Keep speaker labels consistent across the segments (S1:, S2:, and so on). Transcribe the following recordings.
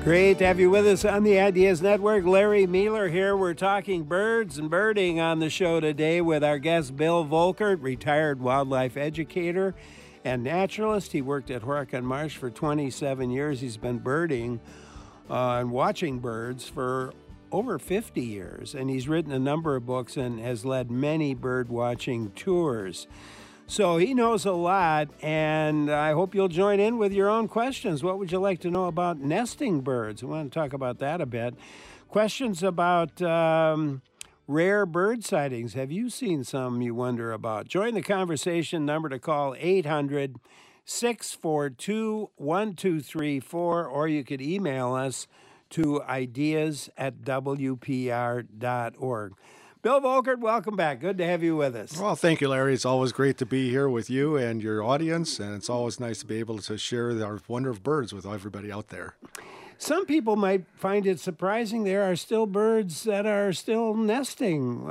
S1: Great to have you with us on the Ideas Network. Larry Mueller here. We're talking birds and birding on the show today with our guest Bill Volkert, retired wildlife educator and naturalist. He worked at Horicon Marsh for 27 years. He's been birding and watching birds for over 50 years, and he's written a number of books and has led many bird watching tours. So he knows a lot, and I hope you'll join in with your own questions. What would you like to know about nesting birds? We want to talk about that a bit. Questions about rare bird sightings. Have you seen some you wonder about? Join the conversation. Number to call 800-642-1234, or you could email us to ideas@wpr.org. Bill Volkert, welcome back. Good to have you with us.
S2: Well, thank you, Larry. It's always great to be here with you and your audience, and it's always nice to be able to share our wonder of birds with everybody out there.
S1: Some people might find it surprising there are still birds that are still nesting.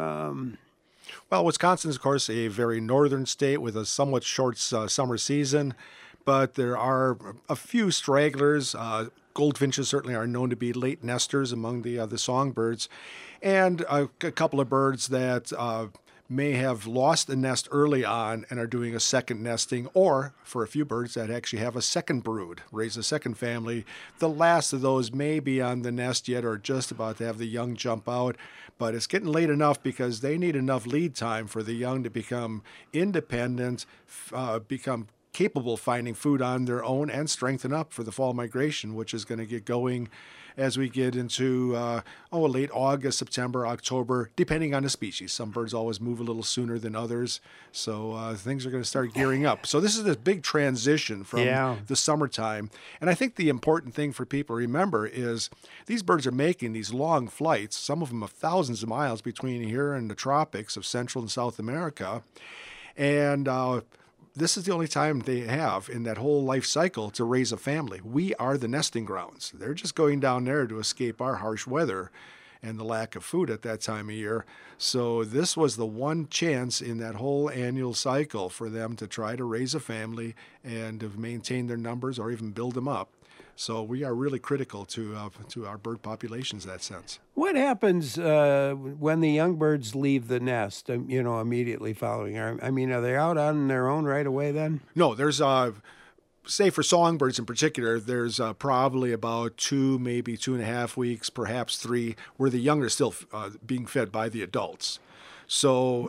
S2: Well, Wisconsin is, of course, a very northern state with a somewhat short summer season, but there are a few stragglers. Goldfinches certainly are known to be late nesters among the songbirds, and a couple of birds that may have lost a nest early on and are doing a second nesting, or for a few birds that actually have a second brood, raise a second family. The last of those may be on the nest yet or just about to have the young jump out, but it's getting late enough because they need enough lead time for the young to become independent, become capable of finding food on their own, and strengthen up for the fall migration, which is going to get going as we get into late August, September, October, depending on the species. Some birds always move a little sooner than others, so things are going to start gearing up. So this is this big transition from the summertime, and I think the important thing for people to remember is these birds are making these long flights, some of them of thousands of miles between here and the tropics of Central and South America, and this is the only time they have in that whole life cycle to raise a family. We are the nesting grounds. They're just going down there to escape our harsh weather and the lack of food at that time of year. So this was the one chance in that whole annual cycle for them to try to raise a family and to maintain their numbers or even build them up. So we are really critical to our bird populations in that sense.
S1: What happens when the young birds leave the nest, immediately following? I mean, are they out on their own right away then?
S2: No, there's, say for songbirds in particular, there's probably about 2, maybe 2.5 weeks, perhaps 3, where the young are still being fed by the adults. So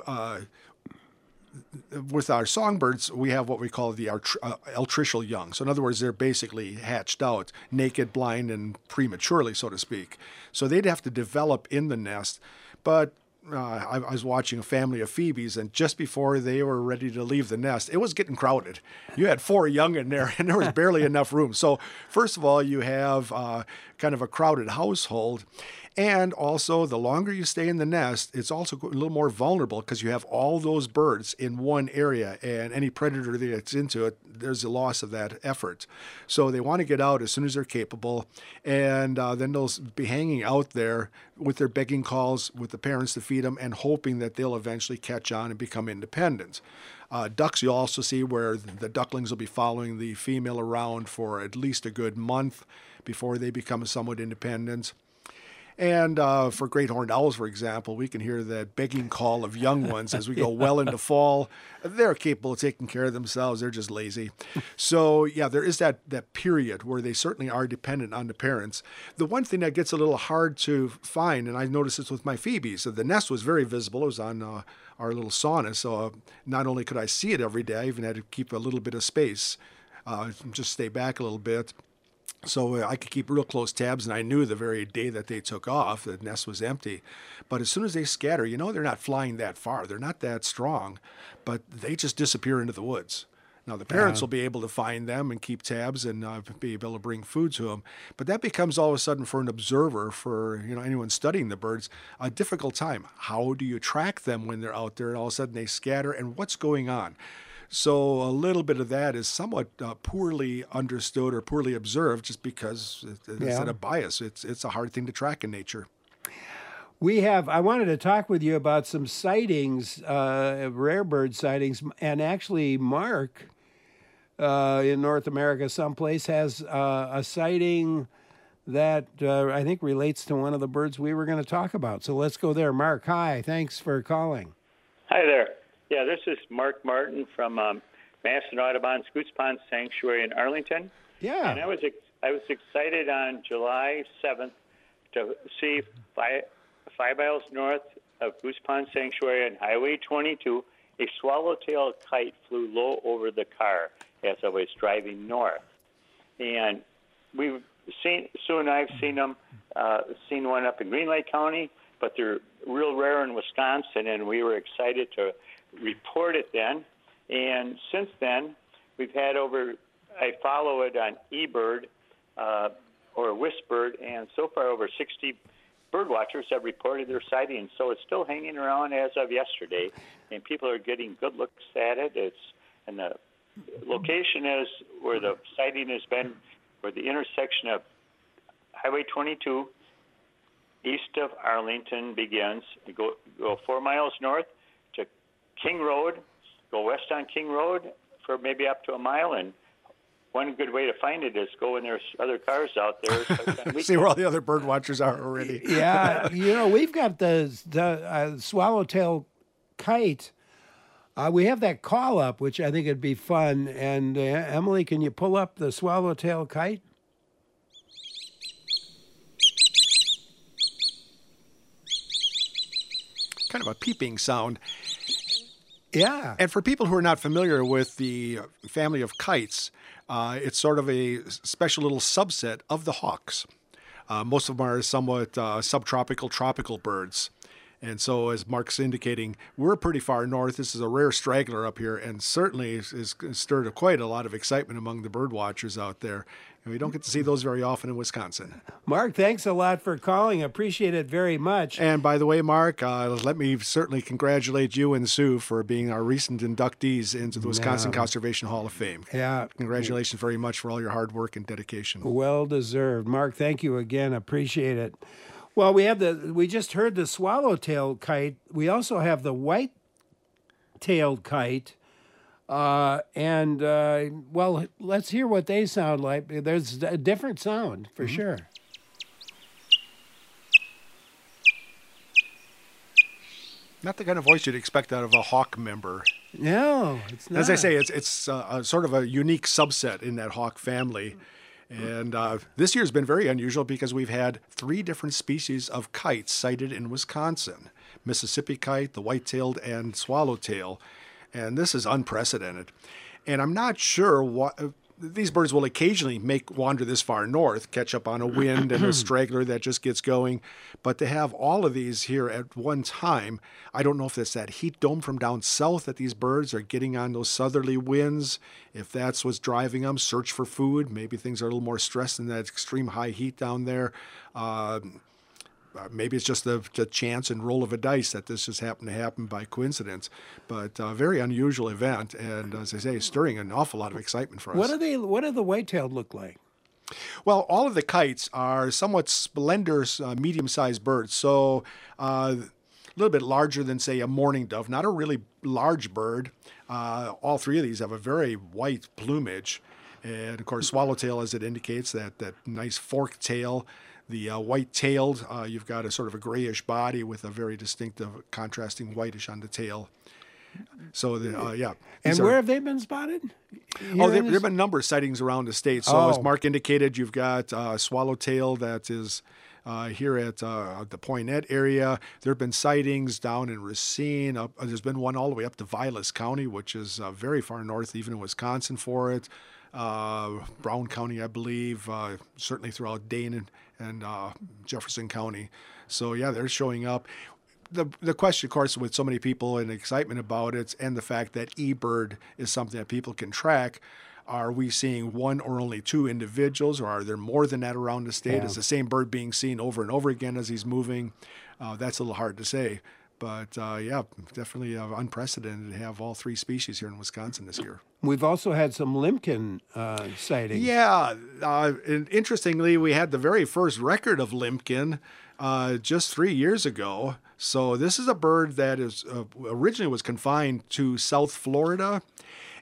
S2: with our songbirds, we have what we call the altricial young. So in other words, they're basically hatched out, naked, blind, and prematurely, so to speak. So they'd have to develop in the nest. But I was watching a family of phoebes, and just before they were ready to leave the nest, it was getting crowded. You had 4 young in there, and there was barely enough room. So first of all, you have kind of a crowded household. And also, the longer you stay in the nest, it's also a little more vulnerable because you have all those birds in one area, and any predator that gets into it, there's a loss of that effort. So they want to get out as soon as they're capable, and then they'll be hanging out there with their begging calls with the parents to feed them and hoping that they'll eventually catch on and become independent. Ducks, you'll also see where the ducklings will be following the female around for at least a good month before they become somewhat independent. And for great horned owls, for example, we can hear that begging call of young ones as we go well into fall. They're capable of taking care of themselves. They're just lazy. So, yeah, there is that period where they certainly are dependent on the parents. The one thing that gets a little hard to find, and I noticed this with my phoebes, so the nest was very visible. It was on our little sauna, so not only could I see it every day, I even had to keep a little bit of space, just stay back a little bit. So I could keep real close tabs, and I knew the very day that they took off, the nest was empty. But as soon as they scatter, they're not flying that far. They're not that strong, but they just disappear into the woods. Now, the parents will be able to find them and keep tabs and be able to bring food to them. But that becomes all of a sudden for an observer, for anyone studying the birds, a difficult time. How do you track them when they're out there and all of a sudden they scatter, and what's going on? So a little bit of that is somewhat poorly understood or poorly observed just because it's a bias. It's a hard thing to track in nature.
S1: I wanted to talk with you about some sightings, rare bird sightings, and actually Mark in North America someplace has a sighting that I think relates to one of the birds we were going to talk about. So let's go there. Mark, hi. Thanks for calling.
S3: Hi there. Yeah, this is Mark Martin from Madison Audubon Scoots Pond Sanctuary in Arlington.
S1: Yeah.
S3: And I was excited on July 7th to see 5 miles north of Goose Pond Sanctuary on Highway 22, a swallowtail kite flew low over the car as I was driving north. And I've seen them, seen one up in Green Lake County, but they're real rare in Wisconsin, and we were excited to report it then. And since then, we've had I follow it on eBird or Whispered, and so far over 60 bird watchers have reported their sighting. So it's still hanging around as of yesterday, and people are getting good looks at it. And the location is where the sighting has been, where the intersection of Highway 22 east of Arlington begins. You go 4 miles north to King Road, go west on King Road for maybe up to a mile, and one good way to find it is go when there's other cars out there.
S2: See where all the other bird watchers are already.
S1: Yeah, we've got the swallowtail kite. We have that call up, which I think would be fun. And Emily, can you pull up the swallowtail kite?
S2: Kind of a peeping sound.
S1: Yeah.
S2: And for people who are not familiar with the family of kites, it's sort of a special little subset of the hawks. Most of them are somewhat subtropical, tropical birds. And so, as Mark's indicating, we're pretty far north. This is a rare straggler up here, and certainly is stirred quite a lot of excitement among the bird watchers out there. And we don't get to see those very often in Wisconsin.
S1: Mark, thanks a lot for calling. Appreciate it very much.
S2: And by the way, Mark, let me certainly congratulate you and Sue for being our recent inductees into the Wisconsin Conservation Hall of Fame.
S1: Yeah.
S2: Congratulations very much for all your hard work and dedication.
S1: Well deserved. Mark, thank you again. Appreciate it. Well, we just heard the swallowtail kite. We also have the white-tailed kite. Well, let's hear what they sound like. There's a different sound, for sure.
S2: Not the kind of voice you'd expect out of a hawk member.
S1: No, it's not.
S2: As I say, it's sort of a unique subset in that hawk family. And this year's been very unusual because we've had 3 different species of kites sighted in Wisconsin: Mississippi kite, the white-tailed, and swallowtail. And this is unprecedented. And I'm not sure what these birds will occasionally wander this far north, catch up on a wind and a straggler that just gets going. But to have all of these here at one time, I don't know if it's that heat dome from down south that these birds are getting on those southerly winds, if that's what's driving them, search for food. Maybe things are a little more stressed in that extreme high heat down there. Maybe it's just the chance and roll of a dice that this just happened to happen by coincidence. But a very unusual event, and as I say, stirring an awful lot of excitement for us.
S1: What do the white-tailed look like?
S2: Well, all of the kites are somewhat slender, medium-sized birds. So a little bit larger than, say, a mourning dove. Not a really large bird. All 3 of these have a very white plumage. And, of course, swallowtail, as it indicates, that nice forked tail. The white-tailed, you've got a sort of a grayish body with a very distinctive contrasting whitish on the tail. So, yeah.
S1: And where have they been spotted?
S2: There have been a number of sightings around the state. So, as Mark indicated, you've got swallowtail that is here at the Poinet area. There have been sightings down in Racine. There's been one all the way up to Vilas County, which is very far north, even in Wisconsin for it. Brown County, I believe, certainly throughout Dane and Jefferson County. So, yeah, they're showing up. The question, of course, with so many people and excitement about it, and the fact that eBird is something that people can track, are we seeing 1 or only 2 individuals, or are there more than that around the state?
S1: Yeah.
S2: Is the same bird being seen over and over again as he's moving? That's a little hard to say. But, yeah, definitely unprecedented to have all 3 species here in Wisconsin this year.
S1: We've also had some limpkin sightings.
S2: Yeah. And interestingly, we had the very first record of limpkin just 3 years ago. So this is a bird that is originally was confined to South Florida.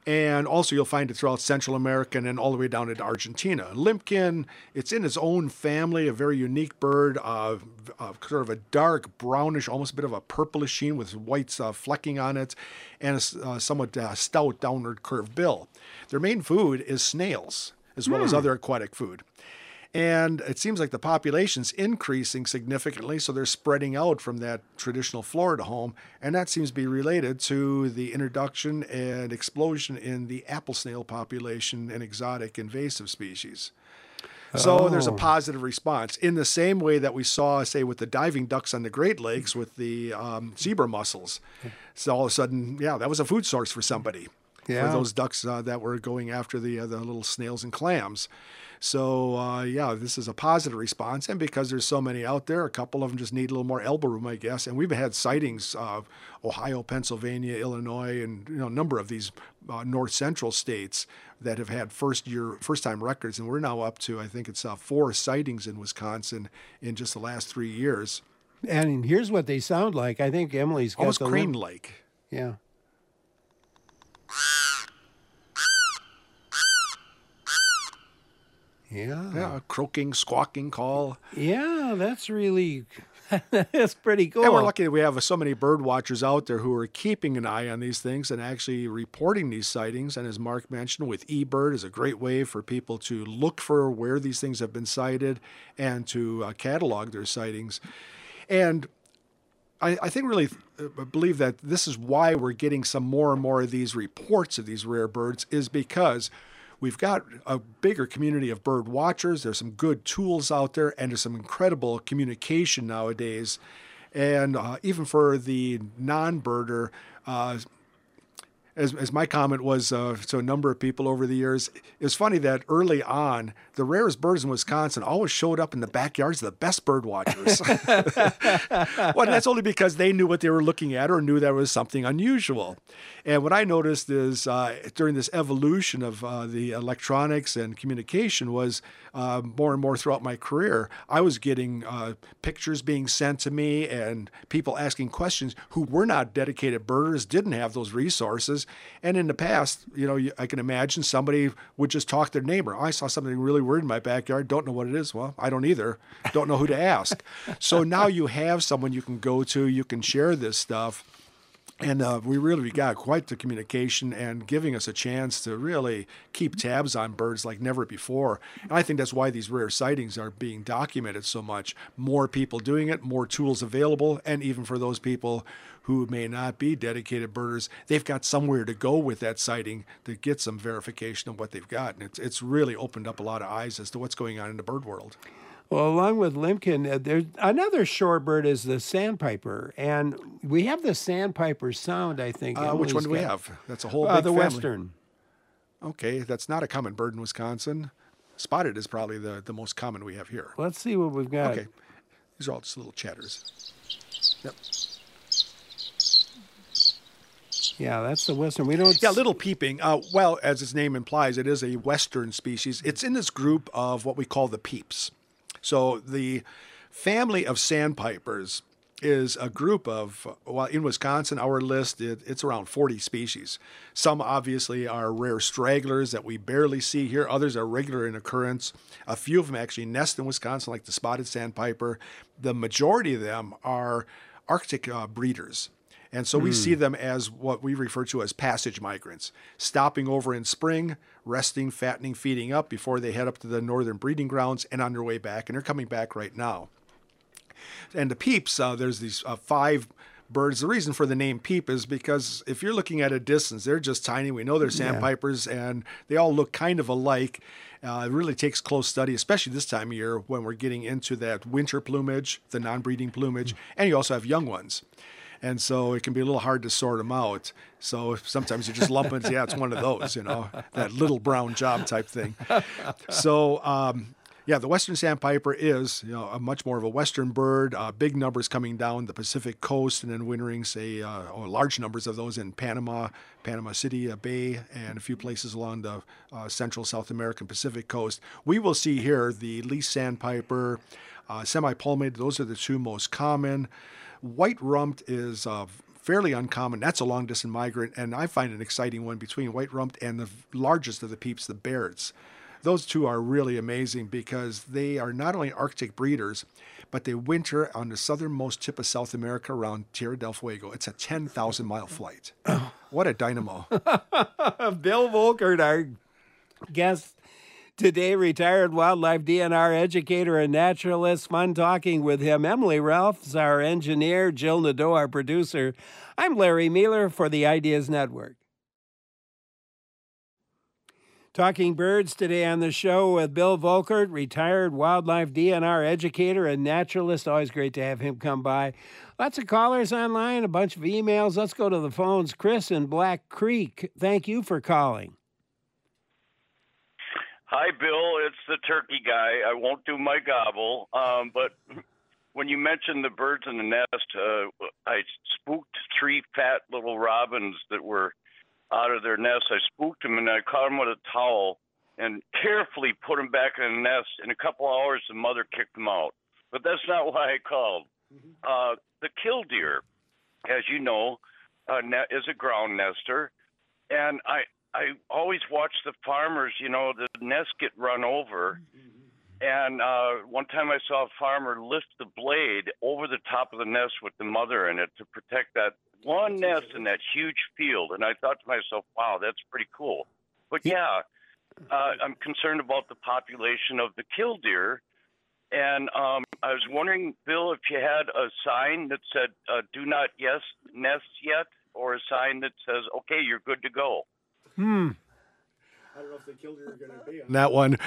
S2: And also you'll find it throughout Central America and all the way down into Argentina. Limpkin, it's in its own family, a very unique bird, sort of a dark brownish, almost a bit of a purplish sheen with white flecking on it, and a somewhat stout downward curved bill. Their main food is snails, as well as other aquatic food. And it seems like the population's increasing significantly, so they're spreading out from that traditional Florida home, and that seems to be related to the introduction and explosion in the apple snail population and exotic invasive species. So there's a positive response in the same way that we saw, say, with the diving ducks on the Great Lakes with the zebra mussels. So all of a sudden, that was a food source for somebody, for those ducks that were going after the little snails and clams. So, this is a positive response. And because there's so many out there, a couple of them just need a little more elbow room, I guess. And we've had sightings of Ohio, Pennsylvania, Illinois, and a number of these north central states that have had first-time records. And we're now up to, I think it's 4 sightings in Wisconsin in just the last 3 years.
S1: And here's what they sound like. I think Emily's got
S2: almost crane-like.
S1: Yeah.
S2: Yeah, a croaking, squawking call.
S1: Yeah, that's really, that's pretty cool.
S2: And we're lucky that we have so many bird watchers out there who are keeping an eye on these things and actually reporting these sightings. And as Mark mentioned, with eBird is a great way for people to look for where these things have been sighted and to catalog their sightings. And I think really believe that this is why we're getting some more and more of these reports of these rare birds, is because we've got a bigger community of bird watchers. There's some good tools out there, and there's some incredible communication nowadays. And even for the non-birder, as my comment was to a number of people over the years, it's funny that early on, the rarest birds in Wisconsin always showed up in the backyards of the best bird watchers. Well, that's only because they knew what they were looking at or knew there was something unusual. And what I noticed is during this evolution of the electronics and communication was more and more throughout my career, I was getting pictures being sent to me and people asking questions who were not dedicated birders, didn't have those resources. And in the past, I can imagine somebody would just talk to their neighbor. I saw something really weird in my backyard. Don't know what it is. Well, I don't either. Don't know who to ask. So now you have someone you can go to. You can share this stuff. And we really got quite the communication and giving us a chance to really keep tabs on birds like never before. And I think that's why these rare sightings are being documented so much. More people doing it, more tools available, and even for those people who may not be dedicated birders, they've got somewhere to go with that sighting to get some verification of what they've got. And it's really opened up a lot of eyes as to what's going on in the bird world.
S1: Well, along with Limpkin, there's another shorebird is the sandpiper, and we have the sandpiper sound, I think.
S2: Which one do we have? That's a whole big
S1: the
S2: family.
S1: western.
S2: Okay, that's not a common bird in Wisconsin. Spotted is probably the most common we have here.
S1: Let's see what we've got.
S2: Okay, these are all just little chatters. Yep.
S1: Yeah, that's the western. We don't.
S2: Yeah, little peeping. Well, as its name implies, it is a western species. It's in this group of what we call the peeps. So the family of sandpipers is a group of, well, in Wisconsin, our list, it's around 40 species. Some obviously are rare stragglers that we barely see here. Others are regular in occurrence. A few of them actually nest in Wisconsin, like the spotted sandpiper. The majority of them are Arctic breeders. And so we see them as what we refer to as passage migrants, stopping over in spring, resting, fattening, feeding up before they head up to the northern breeding grounds and on their way back. And they're coming back right now. And the peeps, there's these 5 birds. The reason for the name peep is because if you're looking at a distance, they're just tiny. We know they're sandpipers, and they all look kind of alike. It really takes close study, especially this time of year when we're getting into that winter plumage, the non-breeding plumage, and you also have young ones. And so it can be a little hard to sort them out. So sometimes you just lump it and say, yeah, it's one of those, that little brown job type thing. So, the western sandpiper is, a much more of a western bird. Big numbers coming down the Pacific coast and then wintering, say, large numbers of those in Panama City Bay, and a few places along the central South American Pacific coast. We will see here the least sandpiper, semi-palmated. Those are the 2 most common. White-rumped is fairly uncommon. That's a long-distance migrant, and I find an exciting one between white-rumped and the largest of the peeps, the Bairds. Those two are really amazing because they are not only Arctic breeders, but they winter on the southernmost tip of South America around Tierra del Fuego. It's a 10,000-mile flight. What a dynamo.
S1: Bill Volkert, our guest today, retired wildlife DNR educator and naturalist. Fun talking with him. Emily Ralph's our engineer, Jill Nadeau, our producer. I'm Larry Mealer for the Ideas Network. Talking birds today on the show with Bill Volkert, retired wildlife DNR educator and naturalist. Always great to have him come by. Lots of callers online, a bunch of emails. Let's go to the phones. Chris in Black Creek, thank you for calling.
S4: Hi, Bill. It's the turkey guy. I won't do my gobble, but when you mentioned the birds in the nest, I spooked 3 fat little robins that were out of their nest. I spooked them, and I caught them with a towel and carefully put them back in the nest. In a couple of hours, the mother kicked them out. But that's not why I called. The killdeer, as you know, is a ground nester, and I always watch the farmers, the nest get run over. And one time I saw a farmer lift the blade over the top of the nest with the mother in it to protect that one nest in that huge field. And I thought to myself, wow, that's pretty cool. But yeah, I'm concerned about the population of the killdeer. And I was wondering, Bill, if you had a sign that said, do not nest yet, or a sign that says, okay, you're good to go.
S2: I don't know if the killdeer are going to be on that one.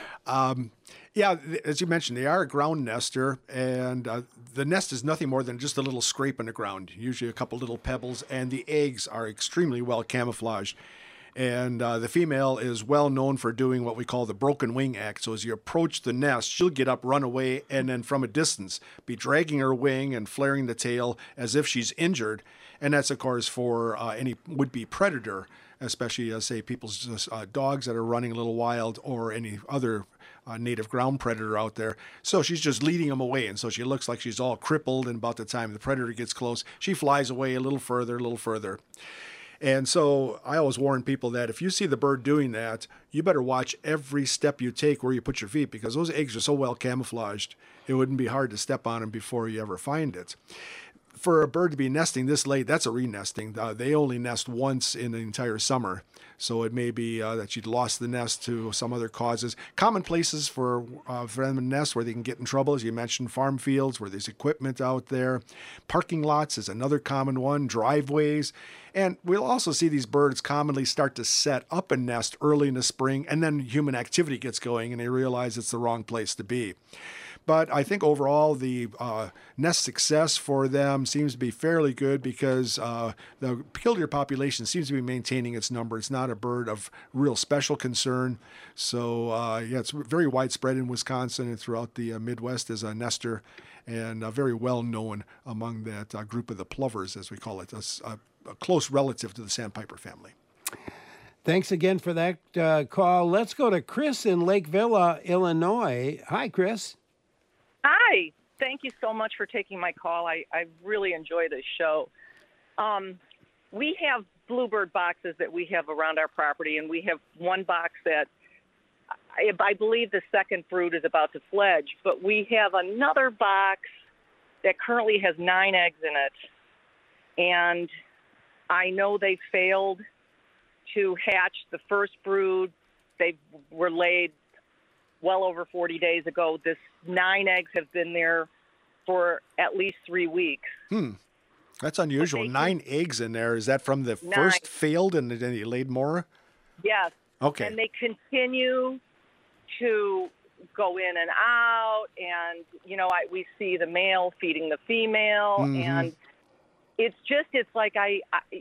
S2: Yeah, as you mentioned, they are a ground nester, and the nest is nothing more than just a little scrape in the ground, usually a couple little pebbles, and the eggs are extremely well camouflaged. And the female is well known for doing what we call the broken wing act. So as you approach the nest, she'll get up, run away, and then from a distance be dragging her wing and flaring the tail as if she's injured. And that's, of course, for any would-be predator, especially, say, people's dogs that are running a little wild, or any other native ground predator out there. So she's just leading them away, and so she looks like she's all crippled, and about the time the predator gets close, she flies away a little further. And so I always warn people that if you see the bird doing that, you better watch every step you take where you put your feet, because those eggs are so well camouflaged, it wouldn't be hard to step on them before you ever find it. For a bird to be nesting this late, that's a re-nesting. They only nest once in the entire summer. So it may be that you'd lost the nest to some other causes. Common places for them to nest where they can get in trouble, as you mentioned, farm fields where there's equipment out there. Parking lots is another common one, driveways. And we'll also see these birds commonly start to set up a nest early in the spring, and then human activity gets going and they realize it's the wrong place to be. But I think overall the nest success for them seems to be fairly good, because the killdeer population seems to be maintaining its number. It's not a bird of real special concern. So, yeah, it's very widespread in Wisconsin and throughout the Midwest as a nester, and very well known among that group of the plovers, as we call it, a close relative to the sandpiper family.
S1: Thanks again for that call. Let's go to Chris in Lake Villa, Illinois. Hi, Chris.
S5: Hi. Thank you so much for taking my call. I really enjoy this show. We have bluebird boxes that we have around our property, and we have one box that I believe the second brood is about to fledge, but we have another box that currently has 9 eggs in it, and I know they failed to hatch the first brood. They were laid well over 40 days ago. This 9 eggs have been there for at least 3 weeks.
S2: That's unusual. 9 eggs in there. Is that from the first failed and then you laid more?
S5: Yes.
S2: Okay.
S5: And they continue to go in and out, and we see the male feeding the female, and it's like I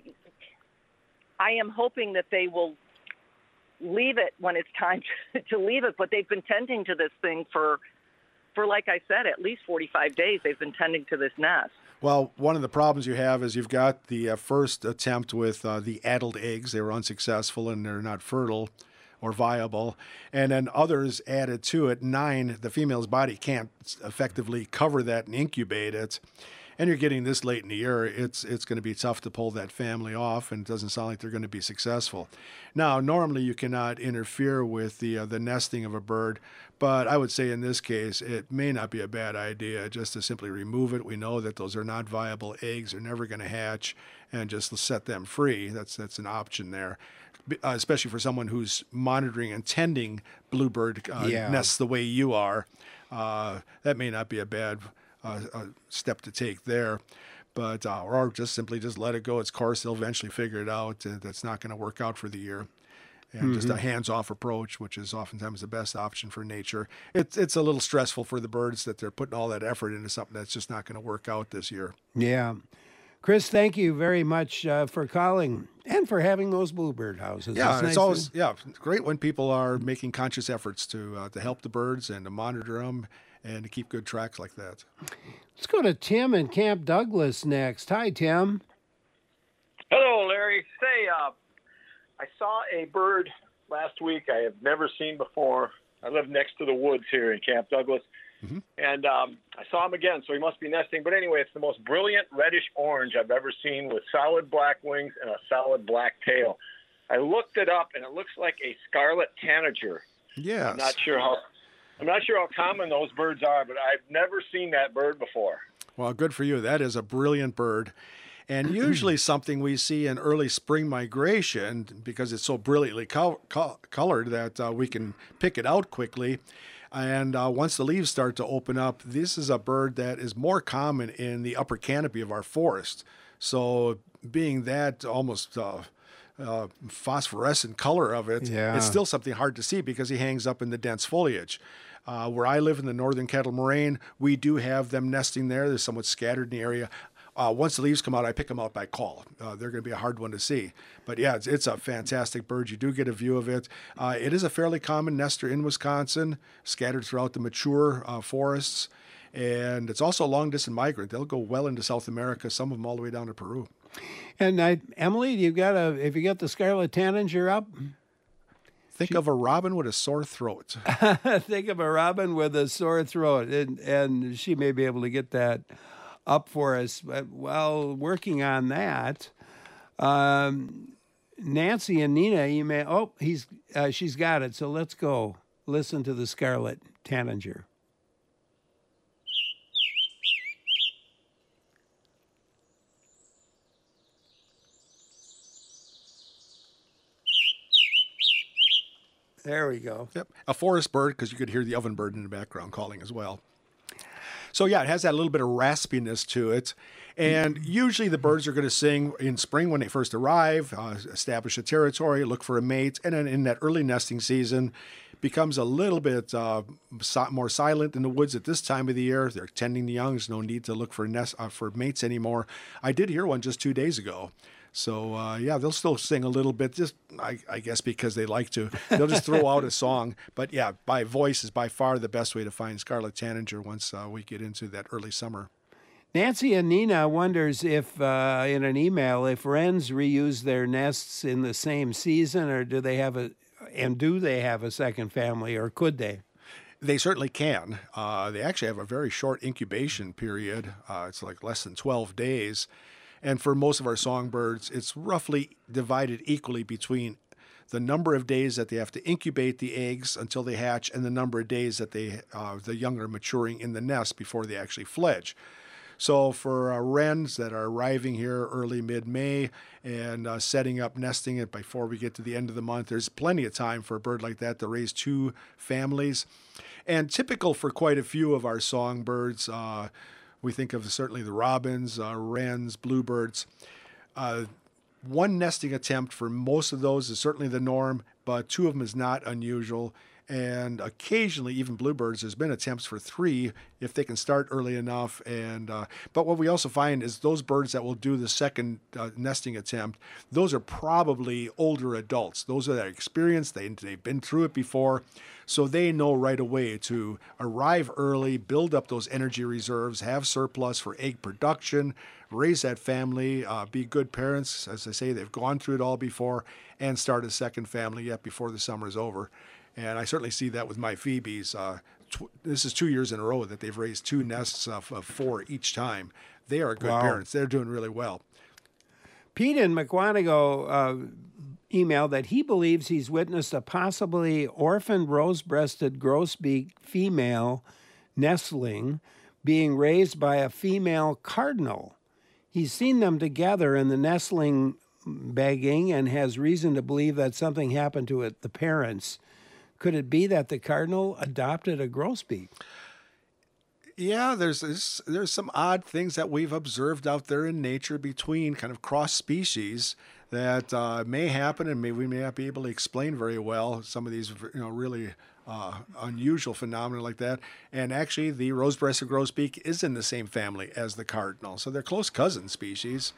S5: am hoping that they will leave it when it's time to leave it, but they've been tending to this thing for like I said, at least 45 days they've been tending to this nest.
S2: Well, one of the problems you have is you've got the first attempt with the addled eggs. They were unsuccessful and they're not fertile or viable. And then others added to it. 9, the female's body can't effectively cover that and incubate it. and you're getting this late in the year, it's going to be tough to pull that family off, and it doesn't sound like they're going to be successful. Now, normally you cannot interfere with the nesting of a bird, but I would say in this case it may not be a bad idea just to simply remove it. We know that those are not viable eggs; they're never going to hatch, and just set them free. That's an option there. Especially for someone who's monitoring and tending bluebird nests the way you are, that may not be a bad step to take there. But or just simply let it go its course. They'll eventually figure it out. That's not going to work out for the year. And just a hands-off approach, which is oftentimes the best option for nature. It's a little stressful for the birds that they're putting all that effort into something that's just not going to work out this year.
S1: Yeah. Chris, thank you very much for calling and for having those bluebird houses.
S2: Yeah,
S1: it's nice
S2: always great when people are making conscious efforts to help the birds and to monitor them and to keep good tracks like that.
S1: Let's go to Tim in Camp Douglas next. Hi, Tim.
S6: Hello, Larry. Say, I saw a bird last week I have never seen before. I live next to the woods here in Camp Douglas. Mm-hmm. And I saw him again, so he must be nesting. But anyway, it's the most brilliant reddish orange I've ever seen with solid black wings and a solid black tail. I looked it up, and it looks like a scarlet tanager.
S2: Yes.
S6: I'm not sure how common those birds are, but I've never seen that bird before.
S2: Well, good for you. That is a brilliant bird. And usually something we see in early spring migration, because it's so brilliantly colored that we can pick it out quickly. And once the leaves start to open up, this is a bird that is more common in the upper canopy of our forest. So being that almost phosphorescent color of it, it's still something hard to see because he hangs up in the dense foliage. Where I live in the northern Kettle Moraine, we do have them nesting there. They're somewhat scattered in the area. Once the leaves come out, I pick them out by call. They're going to be a hard one to see. But yeah, it's a fantastic bird. You do get a view of it. It is a fairly common nester in Wisconsin, scattered throughout the mature forests. And it's also a long-distance migrant. They'll go well into South America, some of them all the way down to Peru.
S1: And Emily, if you got the scarlet tanager up?
S2: Think of a robin with a sore throat.
S1: Think of a robin with a sore throat. And she may be able to get that up for us. But while working on that, Nancy and Nina she's got it. So let's go listen to the scarlet tanager. There we go.
S2: Yep, a forest bird, because you could hear the oven bird in the background calling as well. So yeah, it has that little bit of raspiness to it. And usually the birds are going to sing in spring when they first arrive, establish a territory, look for a mate, and then in that early nesting season becomes a little bit more silent in the woods at this time of the year. They're tending the young. There's no need to look for mates anymore. I did hear one just 2 days ago. So, they'll still sing a little bit, just I guess because they like to. They'll just throw out a song. But, yeah, by voice is by far the best way to find scarlet tanager once we get into that early summer.
S1: Nancy and Nina wonders if, in an email, if wrens reuse their nests in the same season, or do they have a second family, or could they?
S2: They certainly can. They actually have a very short incubation period. It's like less than 12 days. And for most of our songbirds, it's roughly divided equally between the number of days that they have to incubate the eggs until they hatch and the number of days that the young are maturing in the nest before they actually fledge. So for wrens that are arriving here early, mid-May and setting up nesting it before we get to the end of the month, there's plenty of time for a bird like that to raise 2 families. And typical for quite a few of our songbirds, we think of certainly the robins, wrens, bluebirds. One nesting attempt for most of those is certainly the norm, but 2 of them is not unusual. And occasionally, even bluebirds, there's been attempts for 3 if they can start early enough. But what we also find is those birds that will do the second nesting attempt, those are probably older adults. Those are that experienced. They've been through it before. So they know right away to arrive early, build up those energy reserves, have surplus for egg production, raise that family, be good parents. As I say, they've gone through it all before, and start a second family yet before the summer is over. And I certainly see that with my Phoebes. this is 2 years in a row that they've raised 2 nests of 4 each time. They are good
S1: Wow.
S2: parents. They're doing really well.
S1: Pete in McWanago emailed that he believes he's witnessed a possibly orphaned rose-breasted grosbeak female nestling being raised by a female cardinal. He's seen them together in the nestling begging and has reason to believe that something happened to the parents. Could it be that the cardinal adopted a grosbeak?
S2: Yeah, there's some odd things that we've observed out there in nature between kind of cross species that may happen, and we may not be able to explain very well some of these really unusual phenomena like that. And actually, the rose-breasted grosbeak is in the same family as the cardinal, so they're close cousin species.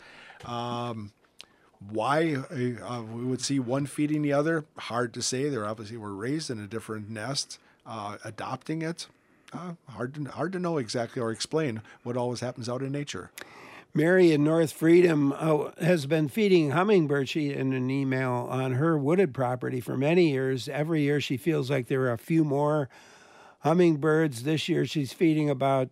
S2: Why we would see one feeding the other, hard to say. They obviously were raised in a different nest. Adopting it, hard to know exactly or explain what always happens out in nature.
S1: Mary in North Freedom has been feeding hummingbirds, she in an email, on her wooded property for many years. Every year she feels like there are a few more hummingbirds. This year she's feeding about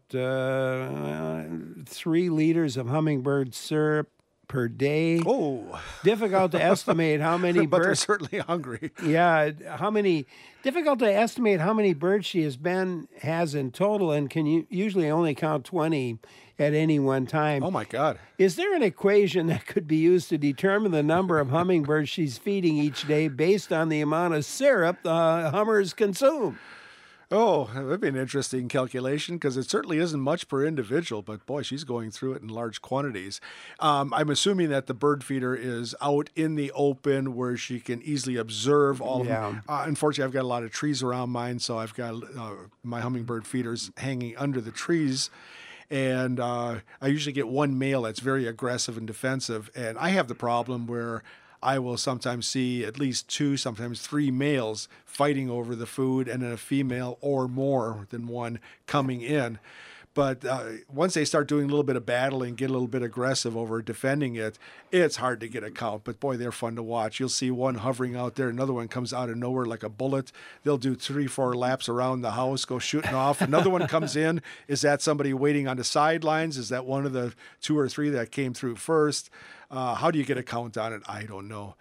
S1: 3 liters of hummingbird syrup per day.
S2: Oh,
S1: Difficult to estimate how many
S2: but they're
S1: birds.
S2: certainly hungry.
S1: Yeah, difficult to estimate how many birds she has in total, and can usually only count 20 at any one time.
S2: Oh my God.
S1: Is there an equation that could be used to determine the number of hummingbirds she's feeding each day based on the amount of syrup the hummers consume?
S2: Oh, that would be an interesting calculation because it certainly isn't much per individual, but boy, she's going through it in large quantities. I'm assuming that the bird feeder is out in the open where she can easily observe all of them. Unfortunately, I've got a lot of trees around mine, so I've got my hummingbird feeders hanging under the trees. And I usually get one male that's very aggressive and defensive. And I have the problem where I will sometimes see at least 2, sometimes 3 males fighting over the food and then a female or more than one coming in. But once they start doing a little bit of battling, get a little bit aggressive over defending it, it's hard to get a count. But boy, they're fun to watch. You'll see one hovering out there. Another one comes out of nowhere like a bullet. They'll do 3-4 laps around the house, go shooting off. Another one comes in. Is that somebody waiting on the sidelines? Is that one of the 2 or 3 that came through first? How do you get a count on it? I don't know.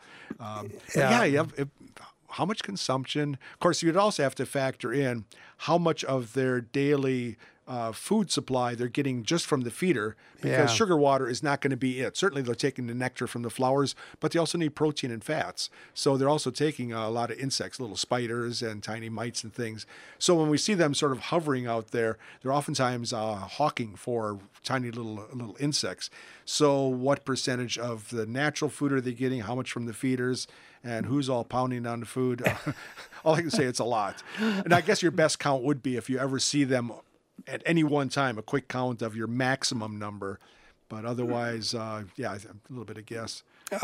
S2: How much consumption? Of course, you'd also have to factor in how much of their daily food supply they're getting just from the feeder, because sugar water is not going to be it. Certainly they're taking the nectar from the flowers, but they also need protein and fats. So they're also taking a lot of insects, little spiders and tiny mites and things. So when we see them sort of hovering out there, they're oftentimes hawking for tiny little insects. So what percentage of the natural food are they getting? How much from the feeders? And who's all pounding on the food? All I can say, it's a lot. And I guess your best count would be if you ever see them at any one time, a quick count of your maximum number. But otherwise, a little bit of guess.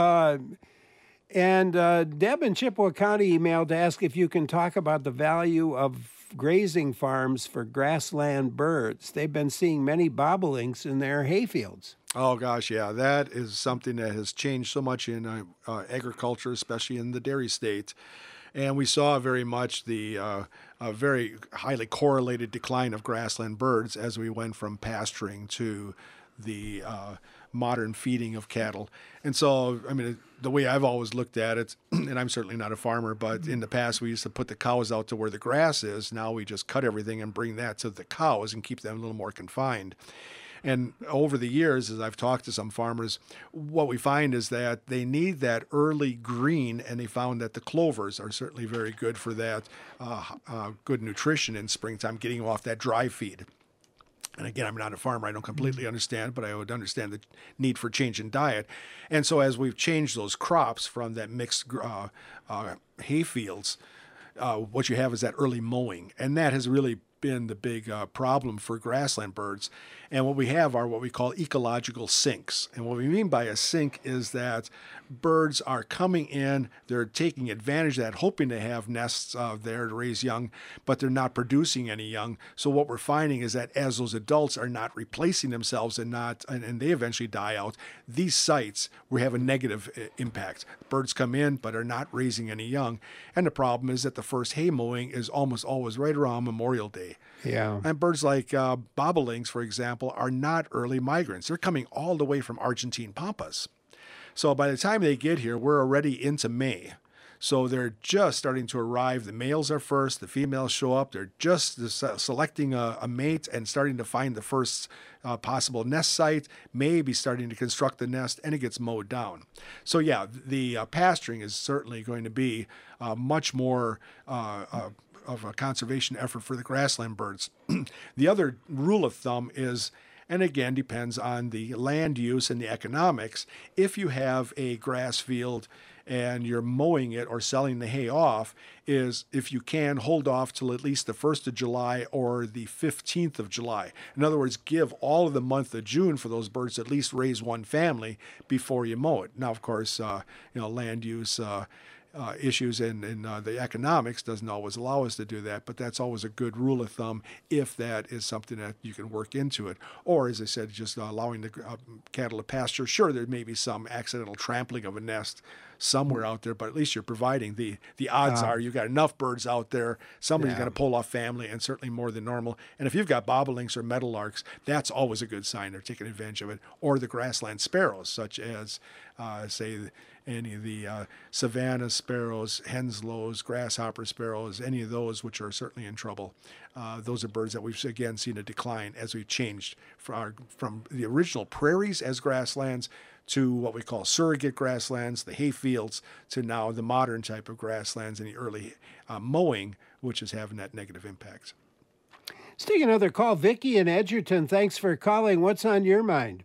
S1: And Deb in Chippewa County emailed to ask if you can talk about the value of grazing farms for grassland birds. They've been seeing many bobolinks in their hayfields.
S2: Oh, gosh, yeah. That is something that has changed so much in agriculture, especially in the dairy state. And we saw very much the very highly correlated decline of grassland birds as we went from pasturing to the modern feeding of cattle. And so, I mean, the way I've always looked at it, and I'm certainly not a farmer, but in the past we used to put the cows out to where the grass is. Now we just cut everything and bring that to the cows and keep them a little more confined. And over the years, as I've talked to some farmers, what we find is that they need that early green, and they found that the clovers are certainly very good for that, good nutrition in springtime, getting off that dry feed. And again, I'm not a farmer. I don't completely understand, but I would understand the need for change in diet. And so as we've changed those crops from that mixed hay fields, what you have is that early mowing. And that has really been the big problem for grassland birds. And what we have are what we call ecological sinks. And what we mean by a sink is that birds are coming in, they're taking advantage of that, hoping to have nests there to raise young, but they're not producing any young. So what we're finding is that as those adults are not replacing themselves and they eventually die out, these sites will have a negative impact. Birds come in but are not raising any young. And the problem is that the first hay mowing is almost always right around Memorial Day. day.
S1: Yeah.
S2: And birds like bobolinks, for example, are not early migrants. They're coming all the way from Argentine pampas. So by the time they get here, we're already into May. So they're just starting to arrive. The males are first, the females show up. They're just selecting a mate and starting to find the first possible nest site, maybe starting to construct the nest, and it gets mowed down. So yeah, the pasturing is certainly going to be much more of a conservation effort for the grassland birds. The other rule of thumb is, and again depends on the land use and the economics, if you have a grass field and you're mowing it or selling the hay off, is if you can hold off till at least the 1st of July or the 15th of July. In other words, give all of the month of June for those birds to at least raise one family before you mow it. Now, of course, land use issues and the economics doesn't always allow us to do that, but that's always a good rule of thumb if that is something that you can work into it. Or, as I said, just allowing the cattle to pasture. Sure, there may be some accidental trampling of a nest somewhere out there, but at least you're providing the odds are you've got enough birds out there, somebody's going to pull off family, and certainly more than normal. And if you've got bobolinks or meadowlarks, that's always a good sign they're taking advantage of it. Or the grassland sparrows, such as, say, any of the savanna sparrows, henslows, grasshopper sparrows, any of those which are certainly in trouble. Those are birds that we've, again, seen a decline as we've changed from the original prairies as grasslands to what we call surrogate grasslands, the hay fields, to now the modern type of grasslands and the early mowing, which is having that negative impact.
S1: Let's take another call. Vicki in Edgerton, thanks for calling. What's on your mind?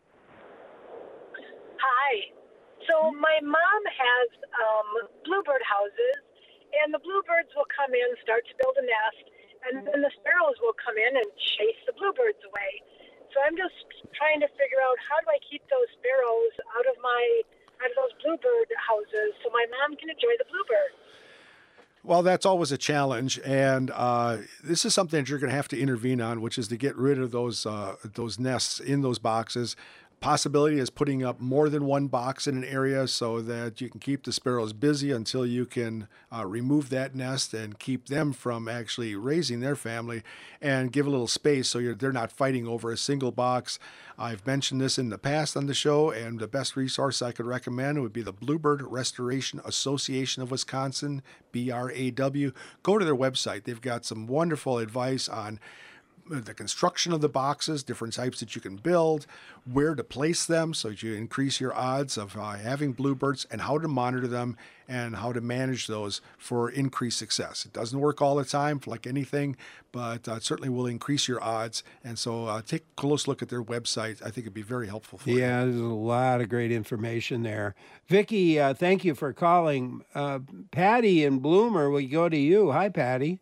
S7: Hi. So my mom has bluebird houses, and the bluebirds will come in, start to build a nest, and then the sparrows will come in and chase the bluebirds away. So I'm just trying to figure out, how do I keep those sparrows out of those bluebird houses so my mom can enjoy the bluebirds?
S2: Well, that's always a challenge, and this is something that you're going to have to intervene on, which is to get rid of those nests in those boxes. Possibility is putting up more than one box in an area so that you can keep the sparrows busy until you can remove that nest and keep them from actually raising their family, and give a little space so they're not fighting over a single box. I've mentioned this in the past on the show, and the best resource I could recommend would be the Bluebird Restoration Association of Wisconsin, BRAW. Go to their website. They've got some wonderful advice on the construction of the boxes, different types that you can build, where to place them so that you increase your odds of having bluebirds, and how to monitor them and how to manage those for increased success. It doesn't work all the time, like anything, but it certainly will increase your odds. And so take a close look at their website. I think it'd be very helpful for you.
S1: Yeah, there's a lot of great information there. Vicki, thank you for calling. Patty in Bloomer, we go to you. Hi, Patty.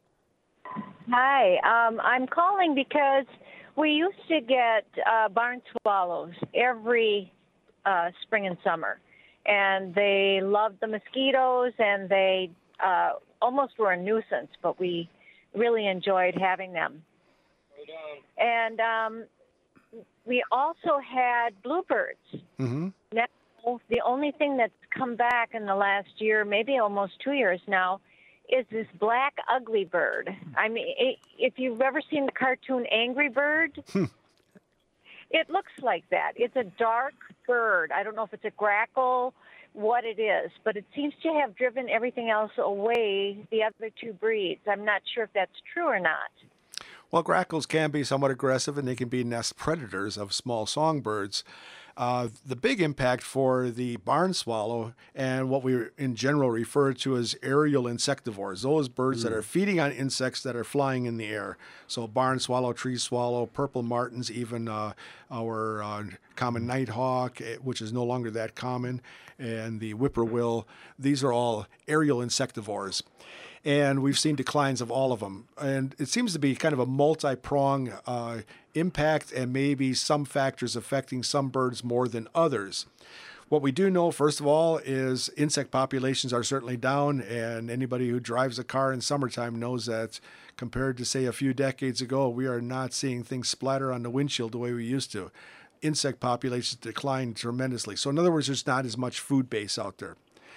S8: Hi, I'm calling because we used to get barn swallows every spring and summer, and they loved the mosquitoes, and they almost were a nuisance, but we really enjoyed having them. And we also had bluebirds.
S2: Mm-hmm.
S8: Now, the only thing that's come back in the last year, maybe almost 2 years now, is this black ugly bird. I mean, if you've ever seen the cartoon Angry Bird, it looks like that. It's a dark bird. I don't know if it's a grackle, what it is, but it seems to have driven everything else away, the other two breeds. I'm not sure if that's true or not.
S2: Well, grackles can be somewhat aggressive, and they can be nest predators of small songbirds. The big impact for the barn swallow, and what we in general refer to as aerial insectivores, those birds that are feeding on insects that are flying in the air. So barn swallow, tree swallow, purple martins, even our common nighthawk, which is no longer that common, and the whippoorwill. These are all aerial insectivores. And we've seen declines of all of them. And it seems to be kind of a multi-pronged impact, and maybe some factors affecting some birds more than others. What we do know, first of all, is insect populations are certainly down, and anybody who drives a car in summertime knows that compared to, say, a few decades ago, we are not seeing things splatter on the windshield the way we used to. Insect populations decline tremendously. So in other words, there's not as much food base out there.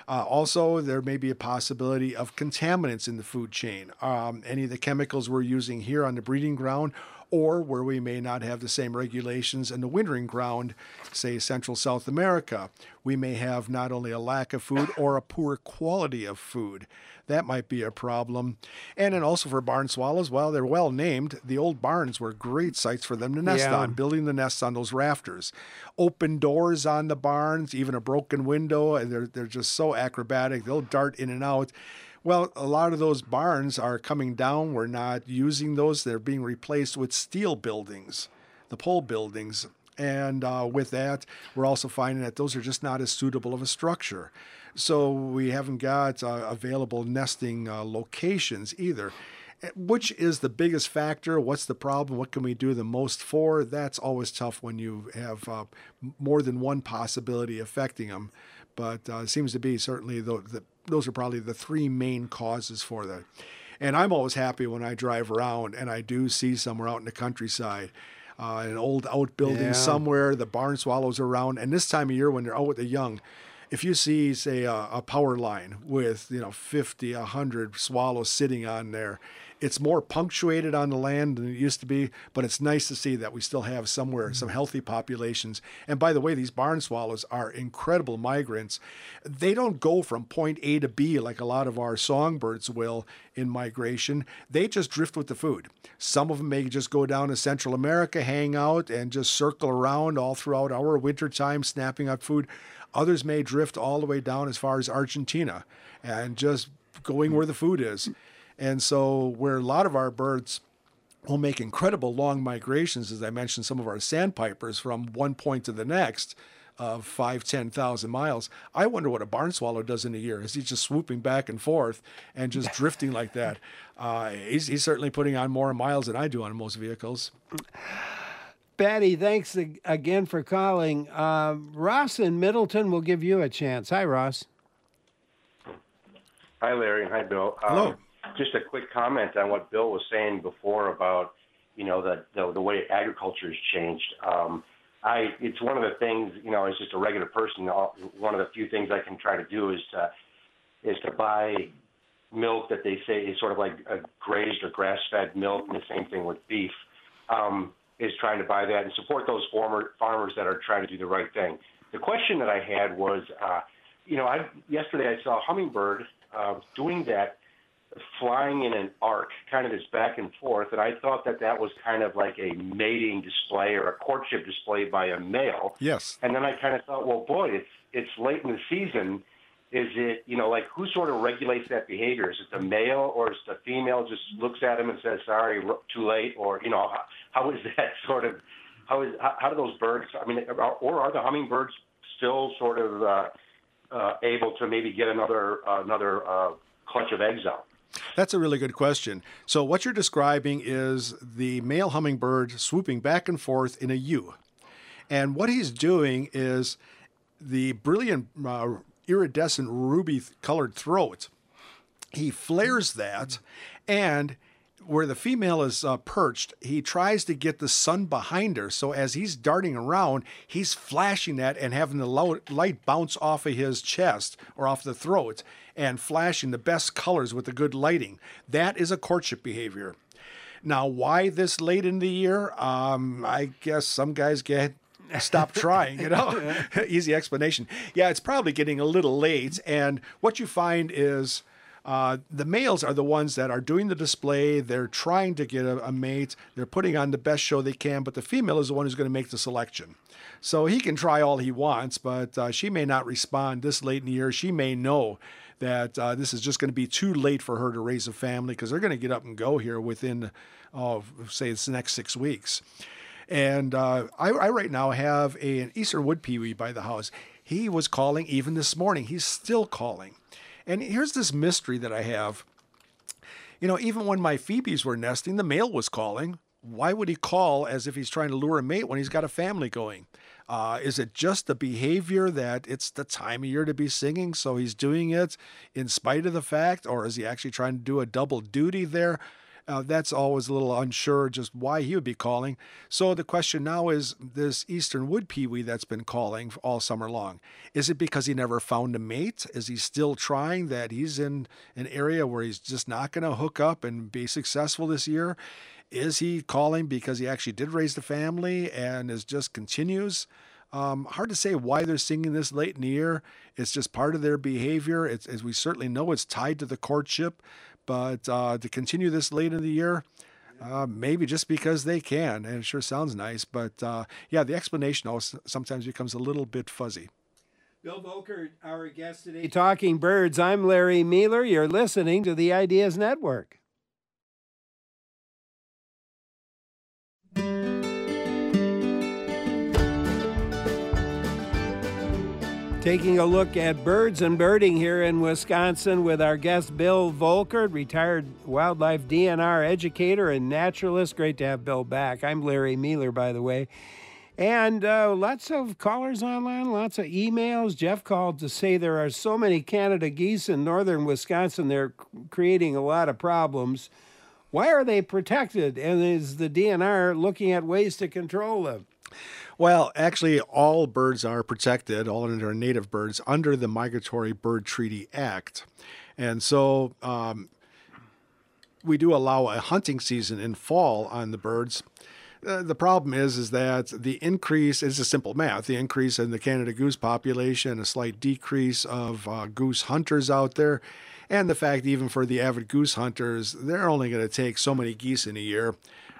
S2: Also, there may be a possibility of contaminants in the food chain. Any of the chemicals we're using here on the breeding ground, or where we may not have the same regulations in the wintering ground, say Central South America. We may have not only a lack of food or a poor quality of food. That might be a problem. And then also for barn swallows, well, they're well named. The old barns were great sites for them to nest on, building the nests on those rafters. Open doors on the barns, even a broken window, and they're just so acrobatic. They'll dart in and out. Well, a lot of those barns are coming down. We're not using those. They're being replaced with steel buildings, the pole buildings. And with that, we're also finding that those are just not as suitable of a structure. So we haven't got available nesting locations either. Which is the biggest factor? What's the problem? What can we do the most for? That's always tough when you have more than one possibility affecting them. But it seems to be certainly those are probably the three main causes for that. And I'm always happy when I drive around and I do see somewhere out in the countryside, an old outbuilding somewhere, the barn swallows are around. And this time of year when they're out with the young, if you see, say, a power line with 50, 100 swallows sitting on there, it's more punctuated on the land than it used to be, but it's nice to see that we still have somewhere some healthy populations. And by the way, these barn swallows are incredible migrants. They don't go from point A to B like a lot of our songbirds will in migration. They just drift with the food. Some of them may just go down to Central America, hang out, and just circle around all throughout our wintertime, snapping up food. Others may drift all the way down as far as Argentina and just going where the food is. And so where a lot of our birds will make incredible long migrations, as I mentioned, some of our sandpipers from one point to the next of 5,000-10,000 miles. I wonder what a barn swallow does in a year. Is he just swooping back and forth and just drifting like that? He's certainly putting on more miles than I do on most vehicles.
S1: Patty, thanks again for calling. Ross in Middleton will give you a chance. Hi, Ross.
S9: Hi, Larry, and hi, Bill.
S2: Hello.
S9: Just a quick comment on what Bill was saying before about, the way agriculture has changed. It's one of the things, as just a regular person, one of the few things I can try to do is to buy milk that they say is sort of like a grazed or grass-fed milk, and the same thing with beef. Is trying to buy that and support those farmers that are trying to do the right thing. The question that I had was, yesterday I saw a hummingbird doing that, flying in an arc, kind of this back and forth, and I thought that was kind of like a mating display or a courtship display by a male.
S2: Yes.
S9: And then I kind of thought, well, boy, it's late in the season. Is it, who sort of regulates that behavior? Is it the male, or is the female just looks at him and says, sorry, too late? Or, how is that sort of, how do those birds, or are the hummingbirds still sort of able to maybe get another clutch of eggs out?
S2: That's a really good question. So what you're describing is the male hummingbird swooping back and forth in a U. And what he's doing is the brilliant iridescent ruby-colored throat. He flares that, and where the female is perched, he tries to get the sun behind her. So as he's darting around, he's flashing that and having the light bounce off of his chest or off the throat and flashing the best colors with the good lighting. That is a courtship behavior. Now, why this late in the year? I guess some guys stop trying, Easy explanation. Yeah, it's probably getting a little late. And what you find is the males are the ones that are doing the display. They're trying to get a mate. They're putting on the best show they can, but the female is the one who's going to make the selection. So he can try all he wants, but she may not respond this late in the year. She may know that this is just going to be too late for her to raise a family because they're going to get up and go here within, say, the next 6 weeks. And I right now have an eastern wood pewee by the house. He was calling even this morning. He's still calling. And here's this mystery that I have. Even when my phoebes were nesting, the male was calling. Why would he call as if he's trying to lure a mate when he's got a family going? Is it just the behavior that it's the time of year to be singing, so he's doing it in spite of the fact, or is he actually trying to do a double duty there? That's always a little unsure just why he would be calling. So the question now is this eastern wood pewee that's been calling all summer long. Is it because he never found a mate? Is he still trying that he's in an area where he's just not going to hook up and be successful this year? Is he calling because he actually did raise the family and is just continues? Hard to say why they're singing this late in the year. It's just part of their behavior. It's, as we certainly know, it's tied to the courtship. But to continue this late in the year, maybe just because they can, and it sure sounds nice. But yeah, the explanation also sometimes becomes a little bit fuzzy.
S1: Bill Volkert, our guest today, Talking Birds. I'm Larry Mealer. You're listening to the Ideas Network. Taking a look at birds and birding here in Wisconsin with our guest Bill Volkert, retired wildlife DNR educator and naturalist. Great to have Bill back. I'm Larry Mealer, by the way. And lots of callers online, lots of emails. Jeff called to say there are so many Canada geese in northern Wisconsin, they're creating a lot of problems. Why are they protected? And is the DNR looking at ways to control them?
S2: Well, actually, all birds are protected, all of our native birds, under the Migratory Bird Treaty Act. And so we do allow a hunting season in fall on the birds. The problem is that the increase is a simple math. The increase in the Canada goose population, a slight decrease of goose hunters out there, and the fact even for the avid goose hunters, they're only going to take so many geese in a year.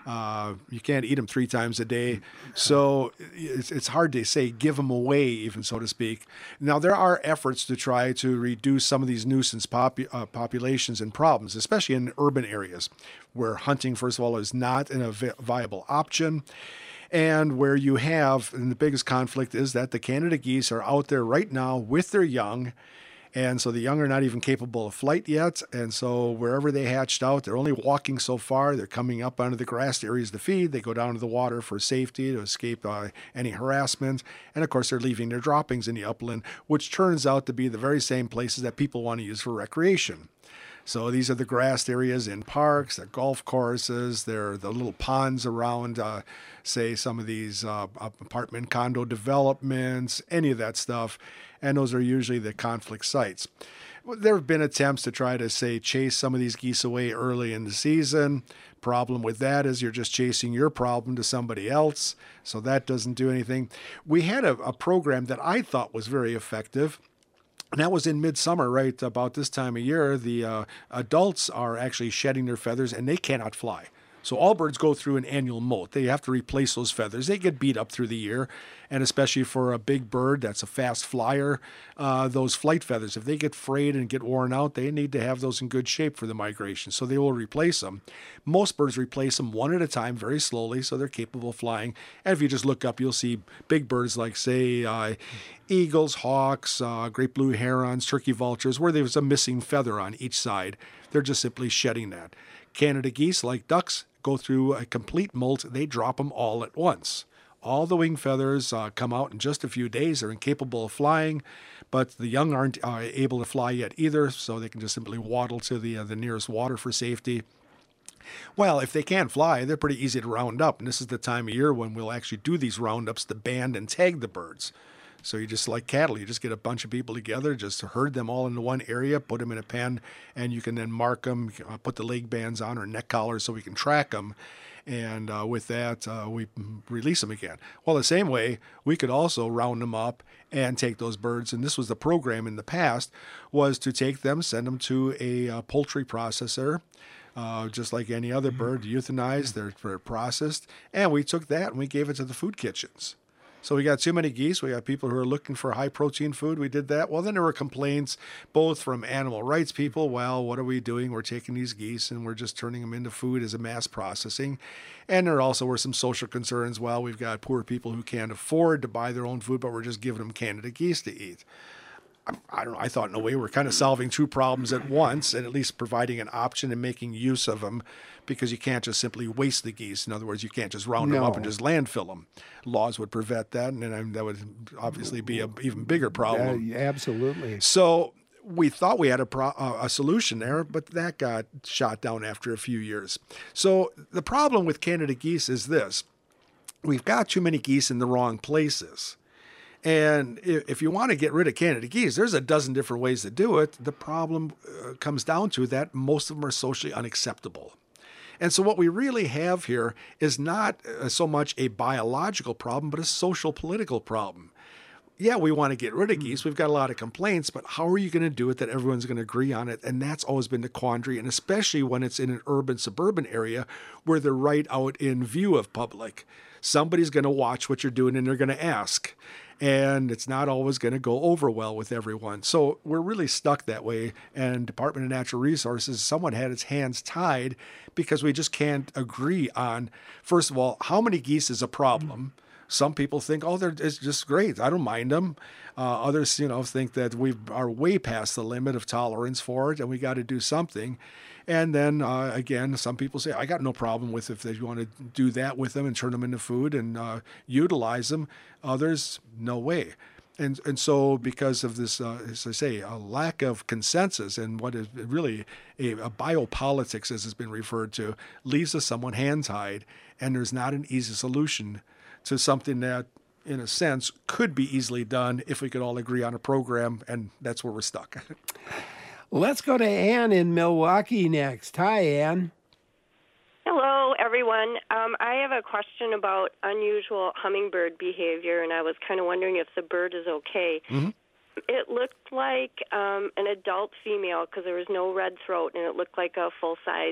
S2: You can't eat them 3 times a day. So it's hard to say give them away, even so to speak. Now, there are efforts to try to reduce some of these nuisance populations and problems, especially in urban areas where hunting, first of all, is not a viable option. And where you have, and the biggest conflict is that the Canada geese are out there right now with their young. And so the young are not even capable of flight yet. And so wherever they hatched out, they're only walking so far. They're coming up onto the grassed areas to feed. They go down to the water for safety to escape any harassment. And of course, they're leaving their droppings in the upland, which turns out to be the very same places that people want to use for recreation. So these are the grassed areas in parks, the golf courses, they're the little ponds around, say, some of these apartment condo developments, any of that stuff. And those are usually the conflict sites. There have been attempts to try to, say, chase some of these geese away early in the season. Problem with that is you're just chasing your problem to somebody else, so that doesn't do anything. We had a program that I thought was very effective. And that was in midsummer, right about this time of year. The adults are actually shedding their feathers, and they cannot fly. So all birds go through an annual molt. They have to replace those feathers. They get beat up through the year, and especially for a big bird that's a fast flyer, those flight feathers, if they get frayed and get worn out, they need to have those in good shape for the migration. So they will replace them. Most birds replace them one at a time, very slowly, so they're capable of flying. And if you just look up, you'll see big birds like, say, eagles, hawks, great blue herons, turkey vultures, where there's a missing feather on each side. They're just simply shedding that. Canada geese, like ducks, go through a complete molt. They drop them all at once. All the wing feathers come out in just a few days. They're incapable of flying, but the young aren't able to fly yet either, so they can just simply waddle to the nearest water for safety. Well, if they can't fly, they're pretty easy to round up, and this is the time of year when we'll actually do these roundups to band and tag the birds. So you just, like cattle, you just get a bunch of people together, just herd them all into one area, put them in a pen, and you can then mark them, put the leg bands on or neck collars so we can track them. And with that, we release them again. Well, the same way, we could also round them up and take those birds. And this was the program in the past, was to take them, send them to a poultry processor, just like any other bird, euthanized, they're processed. And we took that and we gave it to the food kitchens. So we got too many geese. We got people who are looking for high-protein food. We did that. Well, then there were complaints both from animal rights people. Well, what are we doing? We're taking these geese and we're just turning them into food as a mass processing. And there also were some social concerns. Well, we've got poor people who can't afford to buy their own food, but we're just giving them Canada geese to eat. I don't know. I thought in a way we're kind of solving two problems at once and at least providing an option and making use of them, because you can't just simply waste the geese. In other words, you can't just round them up and just landfill them. Laws would prevent that, and that would obviously be an even bigger problem.
S1: Absolutely.
S2: So we thought we had a solution there, but that got shot down after a few years. So the problem with Canada geese is this. We've got too many geese in the wrong places. And if you want to get rid of Canada geese, there's a dozen different ways to do it. The problem comes down to that most of them are socially unacceptable. And so what we really have here is not so much a biological problem, but a social political problem. Yeah, we want to get rid of geese. We've got a lot of complaints, but how are you going to do it that everyone's going to agree on it? And that's always been the quandary, and especially when it's in an urban, suburban area where they're right out in view of public. Somebody's going to watch what you're doing, and they're going to ask. And it's not always going to go over well with everyone. So we're really stuck that way. And Department of Natural Resources somewhat had its hands tied because we just can't agree on, first of all, how many geese is a problem. Some people think, oh, it's just great. I don't mind them. Others, think that we are way past the limit of tolerance for it and we got to do something. And then, again, some people say, I got no problem with if they want to do that with them and turn them into food and utilize them. Others, no way. And so because of this, as I say, a lack of consensus and what is really a biopolitics, as has been referred to, leaves us somewhat hand-tied, and there's not an easy solution to something that, in a sense, could be easily done if we could all agree on a program, and that's where we're stuck.
S1: Let's go to Ann in Milwaukee next. Hi, Ann.
S10: Hello, everyone. I have a question about unusual hummingbird behavior, and I was kind of wondering if the bird is okay.
S2: Mm-hmm.
S10: It looked like an adult female because there was no red throat, and it looked like a full-size